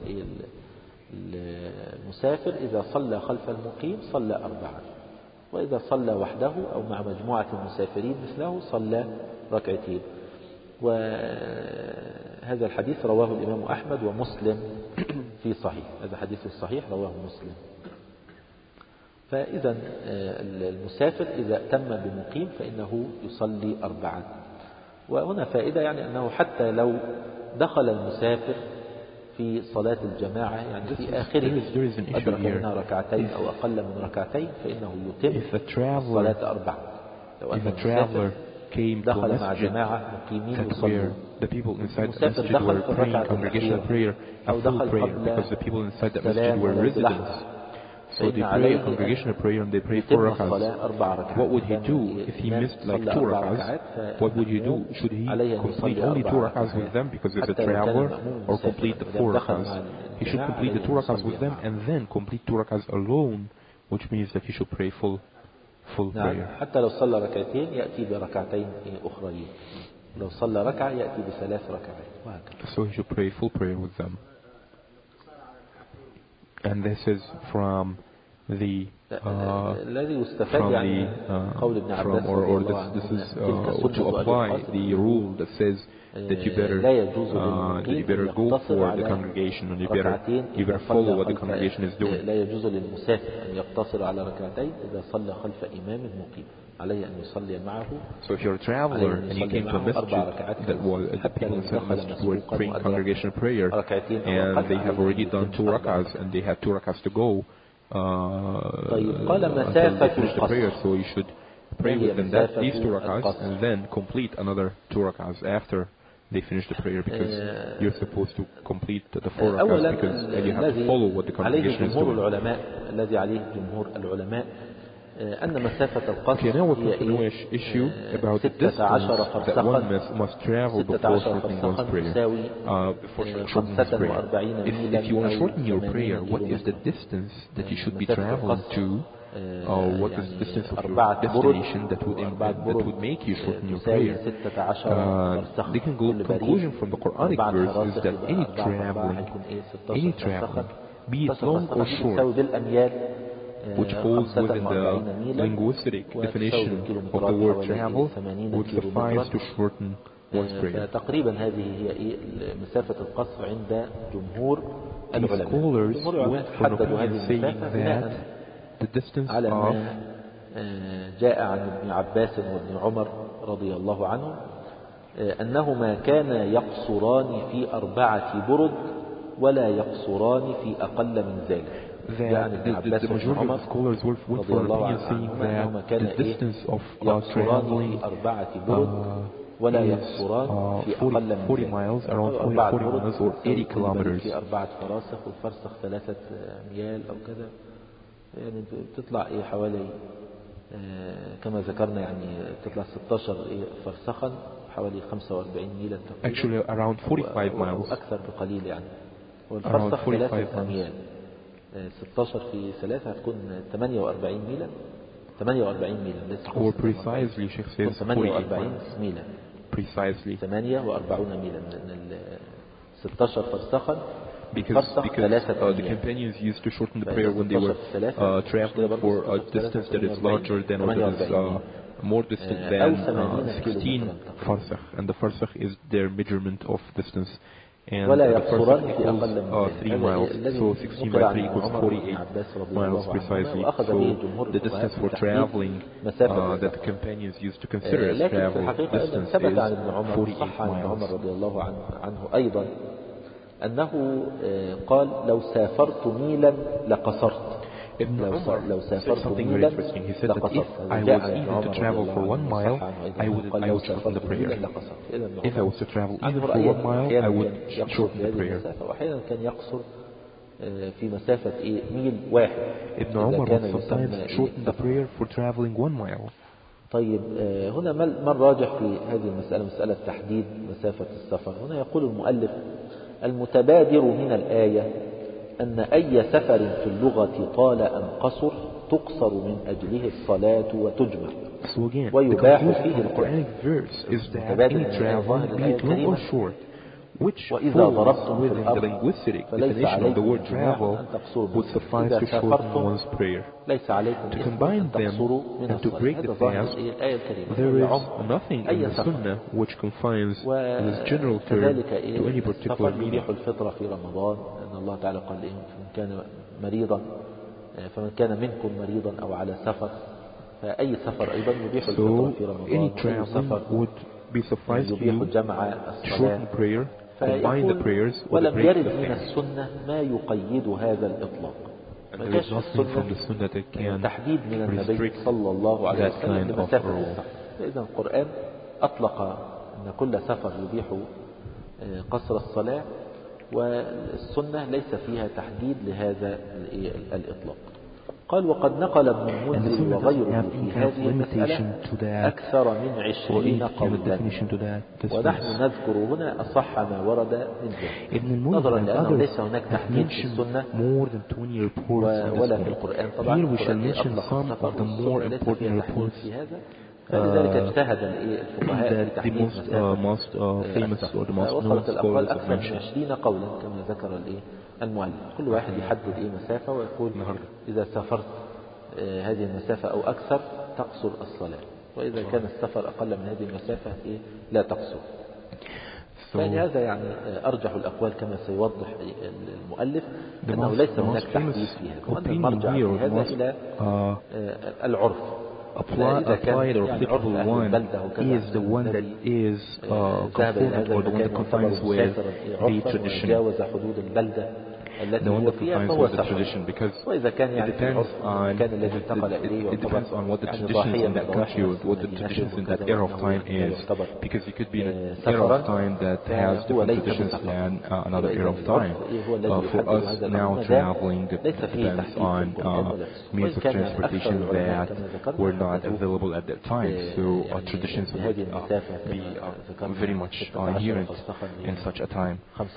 المسافر إذا صلى خلف المقيم صلى أربعة، وإذا صلى وحده أو مع مجموعة المسافرين مثله صلى ركعتين. وهذا الحديث رواه الإمام أحمد ومسلم في صحيح. هذا حديث الصحيح رواه مسلم. فإذا المسافر إذا تم بمقيم فإنه يصلي أربعة. وهنا فائدة يعني أنه حتى لو دخل المسافر في صلاة الجماعة يعني في آخره أدرك منها ركعتين أو أقل من ركعتين فإنه يتم الصلاة أربعة. لو أن المسافر دخل مع جماعة مقيمين يصلون المسافر دخل في الركعة الأخيرة أو دخل قبل السلام ولو بلحظة So they pray a congregational prayer and they pray four rak'ahs. What would he do if he missed like two rak'ahs? What would he do? Should he complete only two rak'ahs with them because he's a traveler, or complete the four rak'ahs? He should complete the two rak'ahs with them and then complete two rak'ahs alone, which means that he should pray full full prayer. حتى لو صلى ركعتين يأتي بركعتين أخرين. لو صلى ركعة يأتي بثلاث ركعات. So he should pray full prayer with them. And this is from the uh, الذي يستفاد يعني قول ابن عباس or, or this, this is uh, to apply the rule that says that you better uh, that you better go for the congregation and you better you better follow what the congregation is doing. لا يجوز للمسافر أن يقتصر على ركعتين إذا صلى خلف إمام مقيم. عليه أن يصلي معه. So if you're a traveler and you came to a masjid that was the people inside the masjid were praying congregational prayer and they have already done two rak'ahs and they have two rak'ahs to go uh, until they finish the prayer, so you should pray with them that these two rak'ahs and then complete another two rak'ahs after they finish the prayer, because you're supposed to complete the four rak'ahs because you have to follow what the congregation is doing. الذي عليه جمهور العلماء أن مسافة القصر هي إيه issue about the distance that one must travel before shortening one's prayer. Uh, before shortening his prayer. If, if you want to shorten your prayer, what is the distance that you should be traveling to? Or what is the distance of your destination that would, that would make you shorten your prayer? Uh, they can go to conclusion from the Quranic verse is that any traveling, any traveling, be it long or short, which falls within the linguistic definition of the word travel, would suffice to shorten one's prayer. تقريبا هذه هي مسافة القصر عند جمهور العلماء. Scholars went for an opinion saying that the distance على of ما جاء عن ابن عباس وابن عمر رضي الله عنه أنهما كانا يقصران في أربعة برد ولا يقصران في أقل من ذلك. that the, the, the majority of scholars went for an opinion saying that the distance of uh, traveling uh, is uh, forty, forty miles, around forty, forty miles or eighty kilometers. أربعة فراسخ والفرسخ ثلاثة أميال أو كذا يعني تطلع إيه حوالي كما ذكرنا يعني تطلع ستاشر فرسخا حوالي خمسة وأربعين ميلا تقريبا. Actually around forty-five miles. أكثر بقليل يعني. والفرسخ ثلاثة أميال. ستاشر في ثلاثة هتكون ثمانية وأربعين ميلا ثمانية وأربعين ميلا or precisely Sheikh says ثمانية وأربعين ميلا precisely ثمانية وأربعون ميلا من ستاشر فرسخا because, because uh, the companions used to shorten the prayer when they were uh, traveling for a distance that is larger than or that is uh, more distant than uh, sixteen farsakh, and the farsakh is their measurement of distance. And uh, the farsakh equals uh, three miles, so sixteen by three equals forty-eight miles precisely. So the distance for traveling uh, that the companions used to consider as travel distance is forty-eight miles. أنه قال لو سافرت ميلا لقصرت. Ibn Umar said something very interesting. He said that if I was even to travel for one mile, I would, I would shorten the prayer. If I was to travel even for one mile, I would shorten the prayer. وأحيانا كان يقصر في مسافة ميل واحد. Ibn Umar would sometimes shorten the prayer for traveling one mile. طيب هنا ما الراجح في هذه المسألة مسألة تحديد مسافة السفر. هنا يقول المؤلف المتبادر من الآية أن أي سفر في اللغة طال أم قصر تقصر من أجله الصلاة وتجمع. So again, ويباح the فيه conclusion of the Quranic verse is that any travel, be it long or short, which falls within the linguistic definition of the word travel, would suffice to shorten one's prayer. To combine them and to break the fast, there is nothing in the Sunnah which confines this general term to any particular meaning. الفطرة في رمضان أن الله تعالى قال إن كان مريضا فمن كان منكم مريضا أو على سفر، فأي سفر أيضا يبيح الفطر في رمضان، أي سفر يبيح جمع الصلاة. فيقول ولم يرد من السنة ما يقيد هذا الإطلاق، ما جاءش في السنة تحديد من النبي صلى الله عليه وسلم لمسافة السفر. فإذا القرآن أطلق أن كل سفر يبيح قصر الصلاة، والسنة ليس فيها تحديد لهذا الإطلاق. قال وقد نقل ابن المنذر وغيره في هذه المسألة أكثر من عشرين قولا، ونحن نذكر هنا أصح ما ورد من ذلك، نظرا لأنه ليس هناك تحديد في السنة ولا في القرآن. طبعا القرآن أطلق السفر والسنة ليس فيها تحديد في هذا، فلذلك اجتهد الفقهاء في تحديد مسافة، فوصلت الأقوال أكثر من عشرين قولا كما ذكر المؤلف. كل واحد يحدد إيه مسافة ويقول إذا سافرت هذه المسافة أو أكثر تقصر الصلاة، وإذا كان السفر أقل من هذه المسافة إيه لا تقصر. فلهذا يعني أرجح الأقوال كما سيوضح المؤلف أنه ليس هناك تحديد في هذا، وأن المرجع في هذا إلى العرف. Apply, applied or applicable one is the one that is uh, conformed or the one that confines with the tradition. The one that confines with the tradition, because it depends on it, it, it depends on what the traditions in that country, what the traditions in that era of time is, because you could be in an era of time that has different traditions than uh, another era of time. Uh, for us now traveling, it depends on uh, means of transportation that were not available at that time, so uh, traditions would uh, be uh, very much uh, inherent in such a time.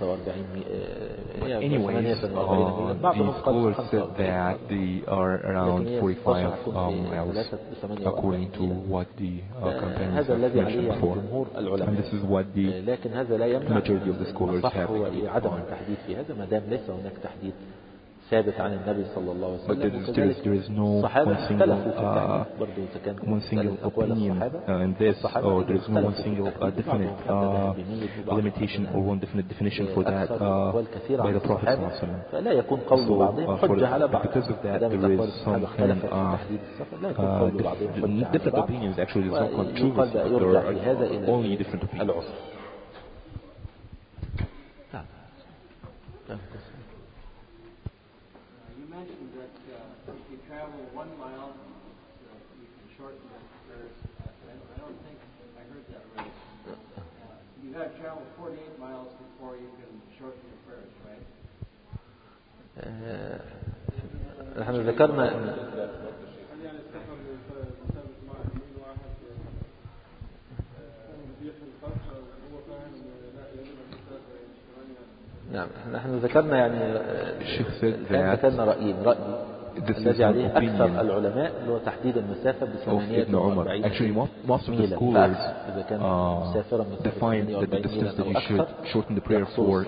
But anyways, uh, the scholars said that they are around forty-five uh, miles, according to what the uh, companions have mentioned before, and this is what the majority of the scholars have agreed upon. ثابت عن النبي صلى الله عليه وسلم. But there is, there is no one single, uh, one single opinion uh, in this, or there is no one single uh, definite uh, limitation or one definite definition for that uh, by the Prophet صلى الله عليه وسلم. So uh, for the, because of that there is some kind of uh, uh, different opinions. Actually there's no controversy, but there are only different opinions. You got to travel forty-eight miles before you can shorten your prayers, right? نحن ذكرنا أن نعم نحن ذكرنا يعني الآن ذكرنا رأيين. رأي الذي عليه أكثر العلماء اللي هو تحديد المسافة بثمانية وأربعين ميلا، فأكثر إذا كان مسافرا مسافة ثمانية وأربعين ميلا أو أكثر يقصر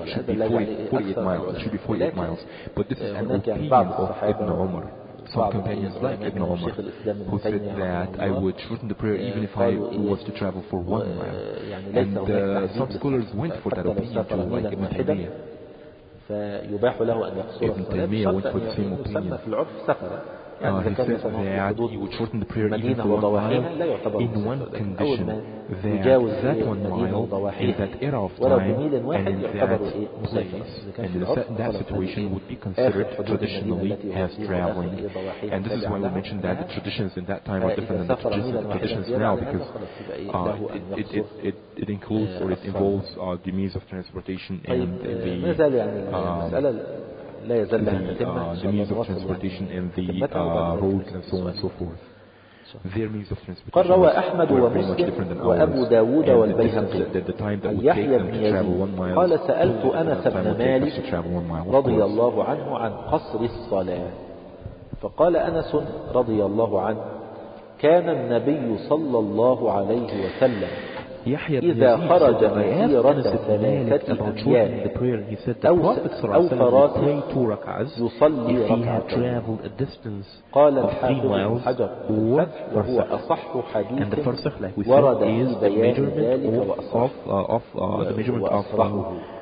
الصلاة. لكن هناك يعني بعض الصحابة some companions like Ibn Umar who said that I would shorten the prayer even if I was to travel for one mile, and uh, some scholars went for that opinion too, like Ibn Taymiyyah. فيباح له أن يقصر الصلاة بشرط أن يسمى في العرف سفرا. يعني إذا كان مثلا حدود مدينة وضواحيها لا يعتبر مسافرا، أول ما يجاوز مدينة وضواحيها ولو بميل واحد يعتبر مسافرا. إذا كان في العرف that situation would be considered traditionally as traveling, and this is why we mentioned that the traditions in that time are different than the traditions now, because uh, it, it, it, it includes or it involves uh, the means of transportation and the uh, لا يزال لها تتمة the means of transportation and the uh, roads and so on and so forth. Their means of transportation قال روى أحمد ومسلم وأبو داود والبيهقي عن يحيى بن يزيد قال سألت أنس بن مالك رضي الله عنه عن قصر الصلاة، فقال أنس رضي الله عنه كان النبي صلى الله عليه وسلم إذا خرج مسيرة ثلاثة أيام أو ثلاث يصلي ركعتين. قال الحافظ بن حجر وهو أصح حديث ورد في بيان ذلك وأصحه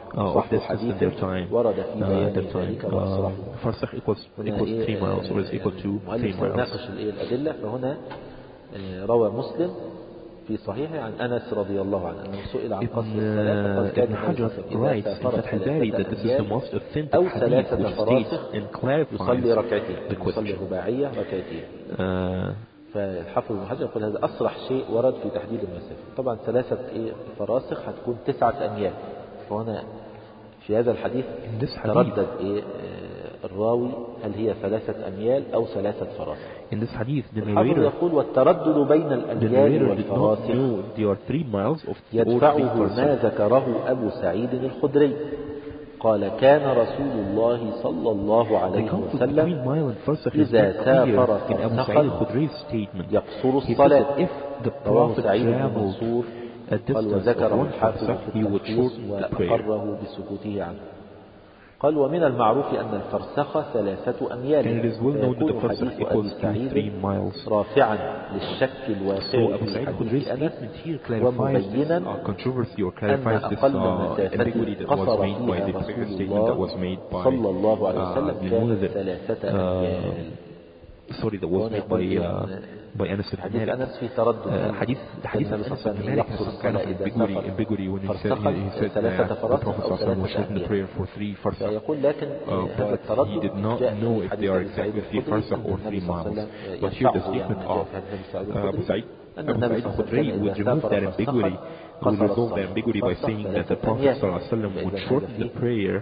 uh, of distance in their time. ورد في بيان ذلك وأصرح. Farsakh equals equals three miles or is equal to three miles. ناقش الأدلة. فهنا روى مسلم في صحيحه عن أنس رضي الله عنه أنه سئل عن قصر الصلاة فقال كان Hajar writes in Fath al-Bari that this is the most authentic hadith which states and clarifies يصلي ركعتين the question. يصلي رباعية ركعتين. Uh, فالحافظ ابن حجر يقول هذا أصرح شيء ورد في تحديد المسافة. طبعا ثلاثة إيه فراسخ هتكون تسعة أميال. فهنا في هذا الحديث تردد إيه الراوي هل هي ثلاثة أميال أو ثلاثة فراسخ. In this hadith, the narrator يقول والتردد بين الأميال والفراسخ يدفعه ما ذكره أبو سعيد الخدري قال كان رسول الله صلى الله عليه وسلم إذا سافر فرسخا يقصر الصلاة. رواه سعيد بن منصور قال وذكره الحافظ في التلخيص وأقره بسكوته عنه. قال ومن المعروف أن الفرسخ ثلاثة أميال فيكون حديث أبي سعيد رافعا للشك الواقع في حديث أنس ومبينا أن أقل مسافة قصر فيها رسول الله صلى الله عليه وسلم كانت ثلاثة أميال. Sorry, that was made by uh, by Anas ibn Malik. Hadith Anas في تردد. Hadith the hadith of Anas ibn Malik was kind of ambiguity, ambiguity when he said he, he said that the Prophet was shortening the prayer for three farsakh. Uh, but he did not know if they are exactly three farsakh or three miles. But here the statement of uh, Abu Sa'id Abu Sa'id al-Khudri would remove that ambiguity, would resolve the ambiguity by saying that the Prophet sallallahu alaihi wasallam would shorten the prayer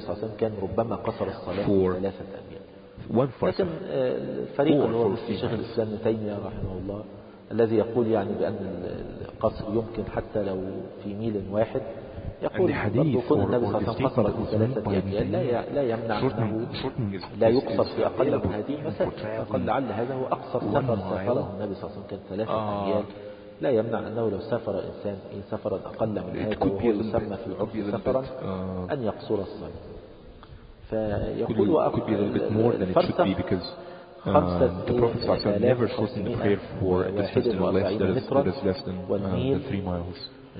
for لكن الفريق اللي هو الشيخ الإسلام ابن تيمية رحمه الله الذي يقول يعني بأن القصر يمكن حتى لو في ميل واحد يقول برضو كون النبي صلى الله عليه وسلم قصر في ثلاثة أميال لا يمنع أنه لا يقصر في أقل من هذه المسافة. فقال لعل هذا هو أقصر سفر سافره النبي صلى الله عليه وسلم كان ثلاثة أميال لا يمنع أنه لو سافر إنسان سفرا أقل من هذا وهو يسمى في العرف سفرا أن يقصر الصلاة. فيقول could be a little bit more than it should be because uh, the Prophet ﷺ never shortened the prayer for a distance less that is, that is less than, uh, than three miles.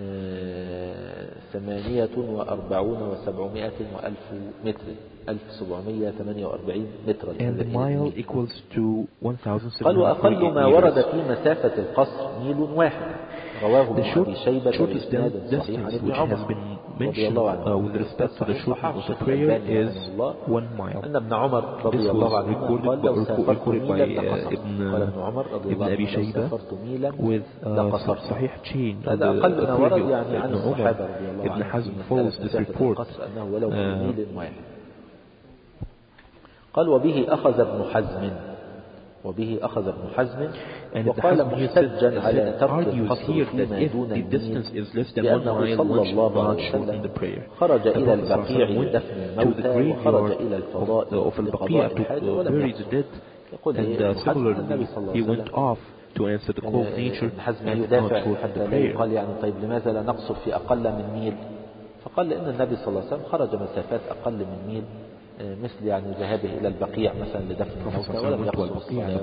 ثمانية وأربعون وسبعمائة وألف متر ألف سبعمائة ثمانية وأربعين متر. And the mile equals to one thousand seven hundred forty-eight قال وأقل ما ورد في مسافة القصر ميل واحد. رواه ابن أبي شيبة بإسناد صحيح عن ابن عمر رضي الله عنه. with respect to the shortening of the prayer is one mile. أن ابن عمر رضي الله عنه قال لو سافرت ميلا لقصرت. قال ابن عمر رضي الله عنه لو سافرت ميلا لقصرت. صحيح chain. هذا أقل ما ورد يعني عن الصحابة رضي الله عنهم. ابن حزم follows this report. أنه ولو في ميل واحد. قال وبه أخذ ابن حزم وبه أخذ ابن حزم وقال محتجا على ترك القصر فيما دون الميل لأنه صلى الله عليه وسلم خرج إلى البقيع لدفن الموتى وخرج إلى الفضاء لقضاء الحاجة ولم يقصر. يقول النبي صلى الله عليه وسلم to answer the call of nature حزم يدافع حتى لا يقال يعني طيب لماذا لا نقصر في أقل من ميل. فقال لأن النبي صلى الله عليه وسلم خرج مسافات أقل من ميل مثل يعني ذهابه إلى البقيع مثلا لدفن الموتى ولم يقصر الصلاة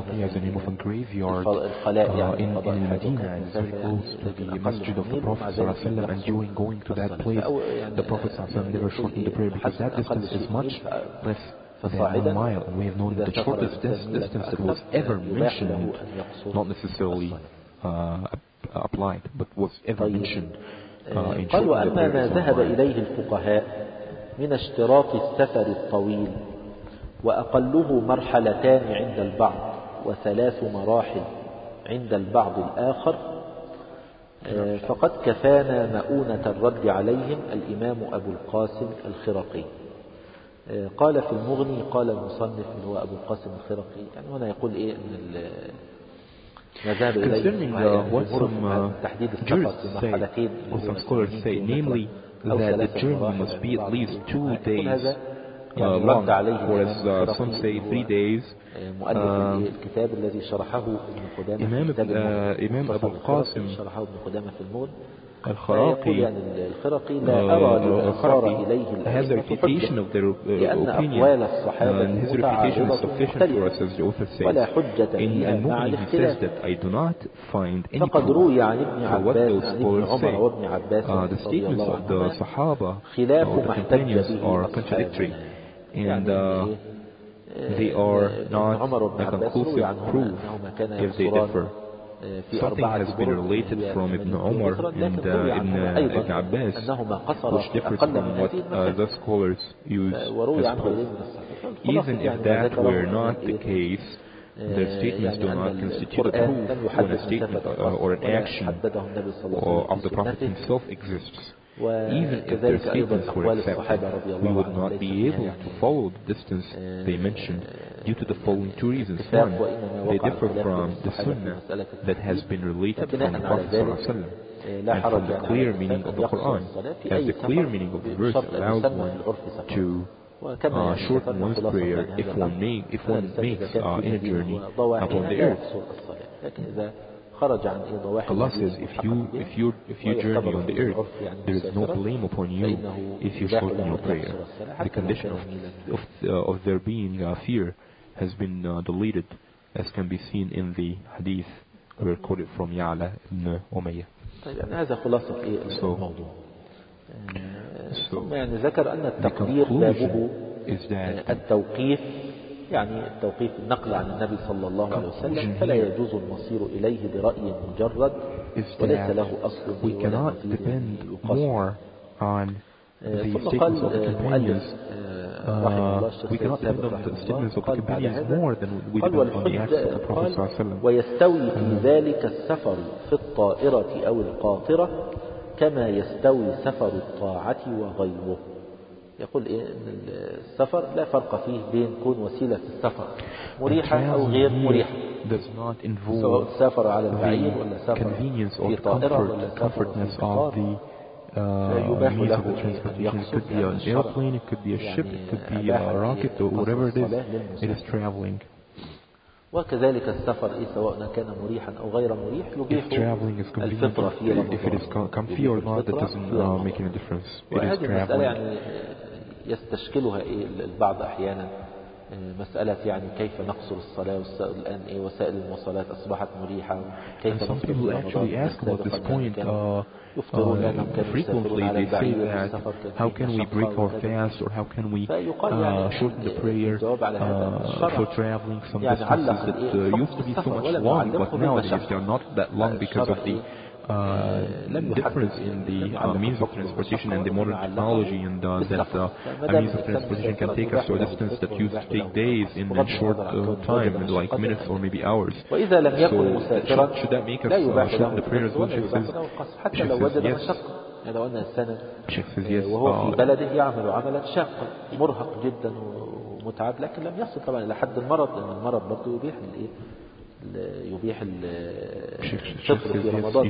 الخلاء يعني in Medina and very close to the masjid of the Prophet ﷺ and during going to that place the Prophet ﷺ never shortened the prayer because that distance is much less than one mile and we have known that the shortest distance that was ever mentioned not necessarily uh, applied but was ever mentioned uh, in قال وأما ما ذهب إليه الفقهاء من اشتراط السفر الطويل وأقله مرحلتان عند البعض وثلاث مراحل عند البعض الآخر فقد كفانا مؤونة الرد عليهم الإمام أبو القاسم الخرقي. قال في المغني قال المصنف اللي هو أبو القاسم الخرقي يعني هنا يقول إيه أن ما ذهب إليه تحديد السفر في مرحلتين that the journey must be at least two days uh, long, whereas uh, some say three days. مؤلف الكتاب الذي شرحه ابن قدامة Imam, uh, Imam Abu Qasim شرحه ابن قدامة في المغني الخراقي يعني الخرقي لا أرى لما صار إليه الأئمة حجة لأن أقوال الصحابة متعارضة مختلفة ولا حجة فيها مع الاختلاف. فقد روي عن ابن عباس عن ابن عمر وابن عباس رضي الله عنهما خلاف ما احتج به أصحابنا يعني they are not a conclusive proof if they differ. Something has been related from Ibn Umar and uh, Ibn, uh, Ibn Abbas, which differs from what uh, the scholars use as proof. Even if that were not the case, their statements do not constitute a proof when a statement uh, or an action of the Prophet himself exists. Even if their statements were accepted, we would not be able to follow the distance they mentioned due to the following two reasons. One, they differ from the Sunnah that has been related from the Prophet ﷺ and from the clear meaning of the Quran, as the clear meaning of the verse allows one to uh, shorten one's prayer if one, make, if one makes uh, in a journey upon the earth. Allah says, if you, if you, if you journey on the earth, there is no blame upon you if you shorten your prayer. The condition of, of, uh, of there being uh, fear has been uh, deleted, as can be seen in the hadith recorded from Ya'la ibn Umayyah. So, so the conclusion is that التوقيف يعني التوقيف النقل عن النبي صلى الله عليه وسلم فلا يجوز المصير إليه برأي مجرد وليس له أصل ولا نظير more on the statements of the companions. Uh, we cannot depend on the statements of the companions more than we depend on the acts of the Prophet صلى الله عليه وسلم. ويستوي في ذلك السفر في الطائرة أو القاطرة كما يستوي سفر الطاعة وغيره. يقول إيه إن السفر لا فرق فيه بين كون وسيلة السفر مريحة أو غير مريحة سواء سافر على البعير ولا سافر في طائرة ولا سافر في قطار فيباح له أن يقصد It could be an airplane, it could be a ship, it could be a rocket or whatever it is, it is traveling. وكذلك السفر إيه سواء كان مريحا أو غير مريح يبيح الفطرة في رمضان. If it is comfy or not, that doesn't uh, make any difference. It is traveling. يعني يستشكلها إيه البعض أحيانا مسألة يعني كيف نقصر الصلاة الآن إيه وسائل المواصلات أصبحت مريحة كيف نقصر في رمضان يفطرون لأنهم كانوا يسافرون على البعير والسفر how can we break our fast or how can we uh, shorten the prayer uh, for traveling some distances that uh, used to be so much long but nowadays they are not that long because of the Uh, difference in the uh, means of transportation and the modern technology, and uh, that uh, a means of transportation can take us to a distance that used to take days in a short uh, time, in like minutes or maybe hours. So should, should that make us uh, shorten the prayer as well? Sheikh says, Sheikh says yes. وهو في بلده يعمل عملا شاقا مرهق جدا ومتعب لكن لم يصل طبعا إلى حد المرض لأن المرض برضه يبيح الايه يبيح الفطر في رمضان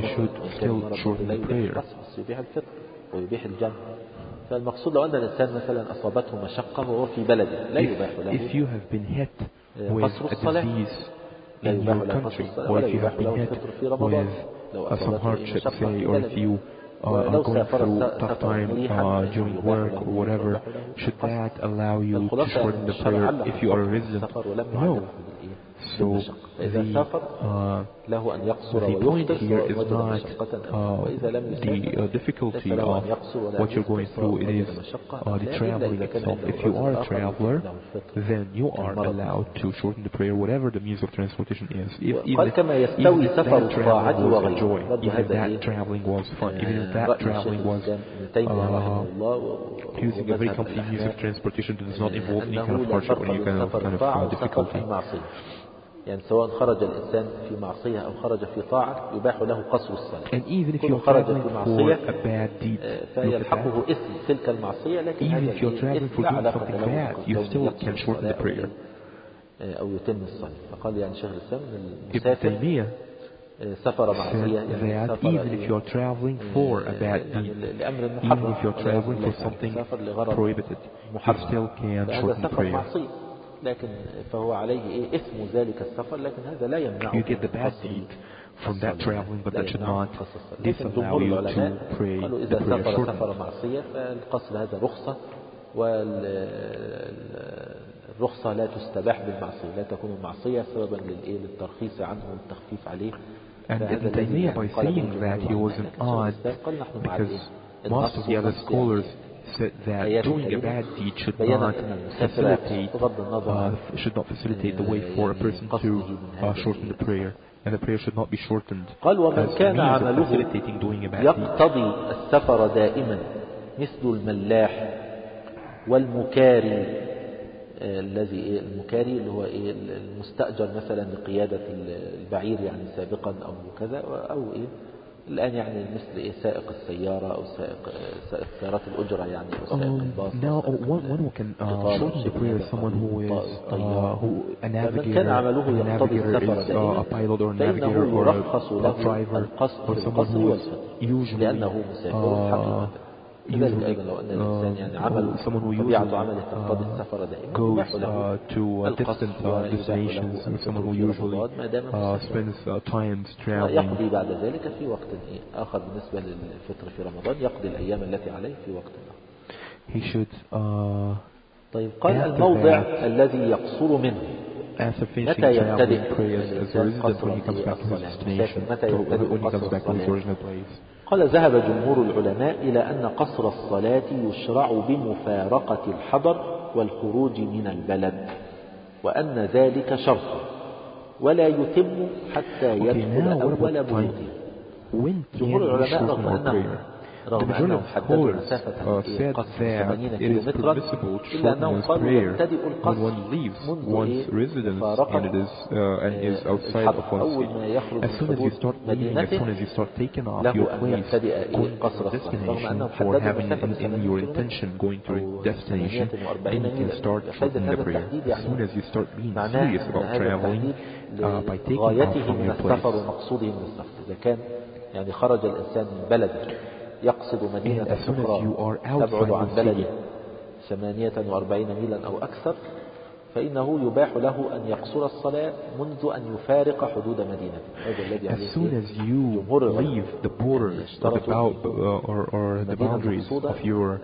بس يبيح الفطر ويبيح الجمع فالمقصود لو أن الإنسان مثلا أصابته مشقة وهو في بلده لا يباح له قصر الصلاة لا يباح له قصر الصلاة ولا يباح له الفطر في رمضان لو أصابته مشقة في بلده Uh, are going through tough time uh, during work or whatever, should that allow you to shorten the prayer if you are a resident? No. So the, uh, the point here is not uh, the uh, difficulty of what you're going through, it is uh, the traveling itself. If you are a traveler, then you are allowed to shorten the prayer, whatever the means of transportation is. If, even, if, even if that traveling was a joy, even if that traveling was fun, even if that traveling was uh, using a very complete means of transportation that does not involve any kind of hardship or any kind of, kind of uh, difficulty. يعني سواء خرج الإنسان في معصية أو خرج في طاعة يباح له قصر الصلاة. And even if you're traveling for a bad deed, فيلحقه إثم تلك المعصية لكن even if you're traveling for doing something bad, you still can shorten the prayer. أو يتم الصلاة. فقال يعني شيخ الإسلام المسافر سفر معصية يعني that even if you're traveling for a bad deed, even if you're traveling for something prohibited, you still can shorten the prayer. لكن فهو عليه إيه اسم ذلك السفر لكن هذا لا يمنعه you get the bad deed from that traveling, but that should not disallow you to pray قالوا the إذا prayer سافر shortly. سفر معصية فالقصر هذا رخصة، والرخصة لا تستباح بالمعصية، لا تكون المعصية سببا للإيه للترخيص عنه والتخفيف عليه. And Ibn Taymiyyah, by saying that, he wasn't odd, because most of the other scholars said that doing a bad deed should not facilitate uh, should not facilitate the way for a person to uh, shorten the prayer, and the prayer should not be shortened قال ومن as a كان means of عمله facilitating doing a bad deed. يقتضي السفر دائما مثل الملاح والمكاري، الذي المكاري اللي هو ايه المستأجر مثلا لقيادة البعير يعني سابقا او كذا، او ايه الآن يعني مثل إيه سائق السيارة أو سائق سائق سيارات الأجرة يعني أو سائق الباص. Now one one who can uh, shorten the prayer is someone who is uh, who a navigator, a navigator is uh, a pilot or a navigator or a, a driver or someone who is usually uh, كذلك أيضا لو أن الإنسان يعني عمل طبيعة عمله تقتضي السفر دائما goes uh, to a distant uh, destinations, someone who usually uh, spends uh, time traveling. يقضي بعد ذلك في وقت آخر بالنسبة للفطر في رمضان، يقضي الأيام التي عليه في وقت آخر. He should uh, طيب قال الموضع الذي يقصر منه after finishing traveling prayers as a resident when he comes back to his destination, when he comes back to his original place. قال ذهب جمهور العلماء إلى أن قصر الصلاة يشرع بمفارقة الحضر والخروج من البلد، وأن ذلك شرط ولا يتم حتى يدخل أول بيوته. جمهور العلماء رغم أنهم رغم أنهم حددوا مسافة القصر ثمانين كيلومترا إلا أنهم قالوا يبتدئ القصر منذ مفارقة الحضر. أول ما يخرج من حدود مدينته له أن يبتدئ قصر الصلاة، رغم أنهم حددوا مسافة ثمانين كيلومترا ثمانية وأربعين ميلا. فائدة هذا التحديد يعني معناه أن هذا التحديد لغايته من السفر ومقصوده من السفر. إذا كان يعني خرج الإنسان من بلده يقصد مدينة أخرى تبعد عن بلده ثمانية وأربعين ميلا أو أكثر، فإنه يباح له أن يقصر الصلاة منذ أن يفارق حدود مدينته. هذا الذي As soon as you leave the borders or the, bow, or, or the boundaries of your,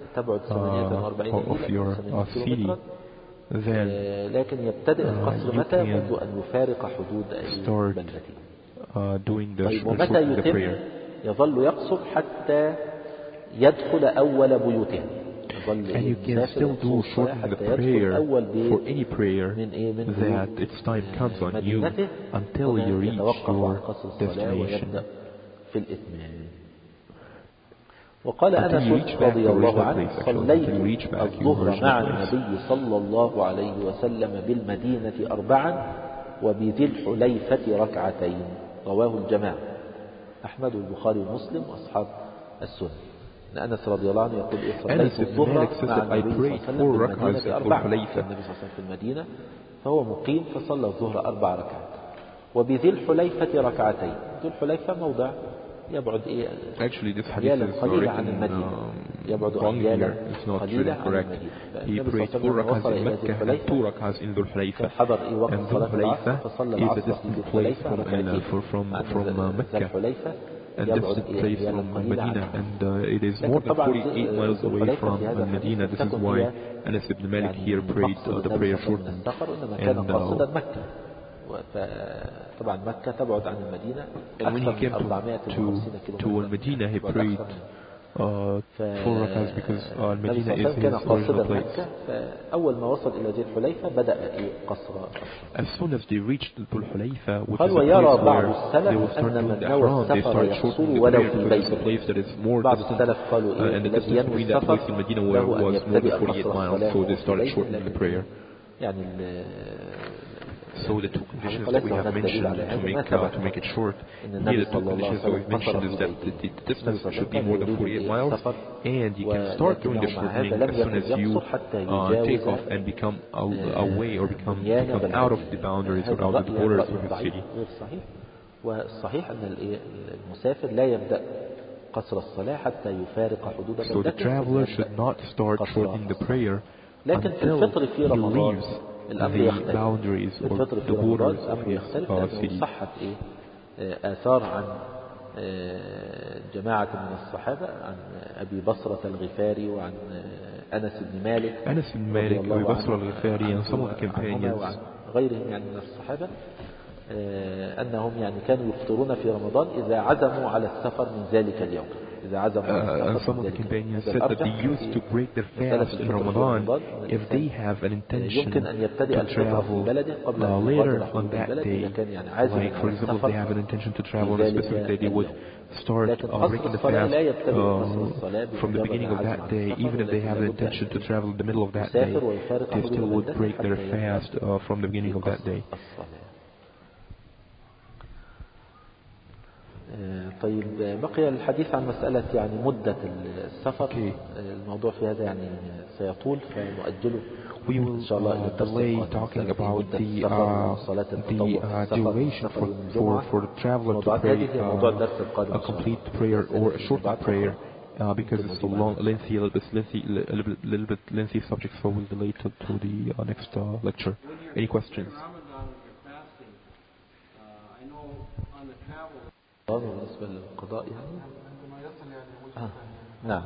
uh, of your uh, city, then لكن يبتدئ القصر متى؟ منذ أن يفارق حدود بلدته. Uh, doing the طيب ومتى يتم؟ يظل يقصر حتى يدخل أول بيوته. And you can still do shorten the prayer for any prayer that its time comes on you until you reach your destination. وقال أنس رضي الله عنه صليت الظهر مع النبي صلى الله عليه وسلم بالمدينة أربعا وبذي الحليفة ركعتين. رواه الجماعة أحمد والبخاري ومسلم وأصحاب السنة. أنس رضي الله عنه يقول إيه صليت الظهر مع النبي صلى الله عليه وسلم بالمدينة أربعا. النبي صلى الله عليه وسلم في المدينة فهو مقيم فصلى الظهر أربع ركعات وبذي الحليفة ركعتين. ذي الحليفة موضع يبعد إيه أحيالا قليلة عن المدينة، يبعد أحيالا قليلة عن المدينة. النبي صلى الله عليه وسلم وصل إلى ذي الحليفة فحضر إيه وقت صلاة العصر فصلى العصر في ذي الحليفة ركعتين. ذي الحليفة a distant place from Medina, and uh, it is more than forty-eight miles away from Medina. This is why Anas ibn Malik here prayed uh, the prayer shortened. And, uh, طبعا مكة تبعد عن المدينة and when he came to, to, to Medina, he prayed uh, four rakahs because uh, Medina is his original place. أول ما وصل إلى ذي الحليفة بدأ قصر. As soon as they reached Dhul Hulayfa, which is a place where they will start doing the ihram, they started shortening the prayer because it's a place that is more distant, uh, and the distance between that place and Medina was more than forty-eight miles, so they started shortening the prayer. So the two conditions that we have mentioned to make uh, to make it short, here the two conditions that we've mentioned is that the, the distance should be more than forty-eight miles, and you can start doing the shortening as soon as you uh, take off and become away or become, become out of the boundaries or out of the borders of the city. والصحيح أن المسافر لا يبدأ قصر الصلاة حتى يفارق حدود بلدته. So the traveler should not start shortening the prayer لكن في الفطر في رمضان الأمر يختلف. boundaries or the borders of his uh, city. صحت إيه آثار عن جماعة من الصحابة، عن أبي بصرة الغفاري وعن أنس بن مالك أنس بن مالك أبي بصرة الغفاري and some of the companions وعن غيرهم يعني من الصحابة أنهم يعني كانوا يفطرون في رمضان إذا عزموا على السفر من ذلك اليوم. إذا عزموا على السفر من ذلك اليوم. And some of the companions said that they used to break their fast in Ramadan if they have an intention to travel uh, later on that day. Like for example, if they have an intention to travel on a specific day, they would start uh, breaking the fast uh, from the beginning of that day. Even if they have an intention to travel in the middle of that day, they still would break their fast uh, from the beginning of that day. طيب بقي الحديث عن مسألة يعني مدة السفر. okay. الموضوع في هذا يعني سيطول فنؤجله We will uh, delay talking about the, uh, the uh, duration for, for, for the traveler to pray uh, a complete prayer or a short prayer uh, because it's a long, lengthy, a little bit lengthy, a little bit, little bit lengthy subject, so we'll delay to, to the uh, next uh, lecture. Any questions? بالنسبة للقضاء يعني آه. نعم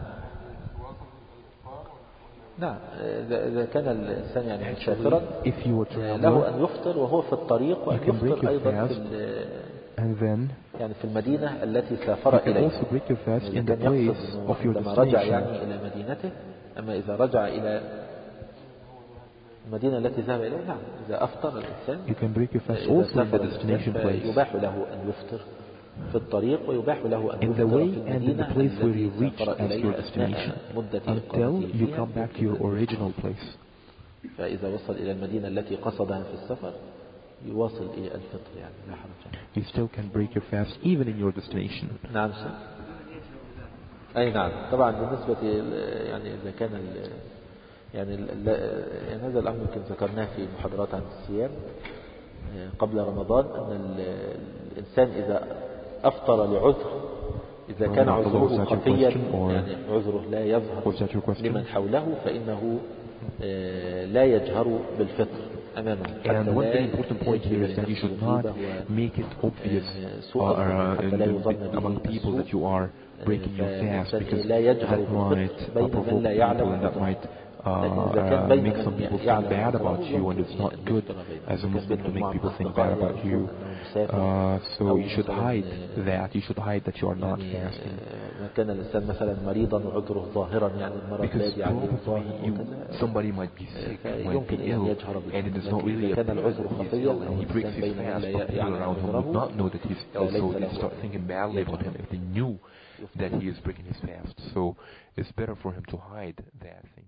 نعم إذا كان الإنسان يعني مسافرا له أن يفطر وهو في الطريق وأن يفطر أيضا في يعني في المدينة التي سافر إليها. إذا كان يقصد لما رجع يعني إلى مدينته. أما إذا رجع إلى المدينة التي ذهب إليها نعم إذا أفطر الإنسان إذا سافر الإنسان يباح له أن يفطر في الطريق ويباح له أن يفطر في المدينة التي سافر إليها أثناء مدة إقامته فيها. فإذا وصل إلى المدينة التي قصدها في السفر يواصل إلى الفطر يعني لا حرج. You still can break your fast even in your destination. نعم أي نعم طبعا بالنسبة يعني إذا كان يعني يعني هذا الأمر يمكن ذكرناه في محاضرات عن الصيام قبل رمضان أن الإنسان إذا أفطر لعذر إذا كان عذره خفيا يعني عذره لا يظهر لمن حوله فإنه لا يجهر بالفطر أمامه. And one very important point here is that you should not make it obvious uh, among people that you are breaking your fast because that might uh, provoke people and that might Uh, uh, make some people think bad about you, and it's not good as a Muslim to make people think bad about you. Uh, so you should hide that. You should hide that you are not fasting. Because probably you, somebody might be sick, might be ill, and it is not really a he's ill and he breaks his fast, but people around him would not know that he's ill, so they start thinking badly about him if they knew that he is breaking his fast. So it's better for him to hide that thing.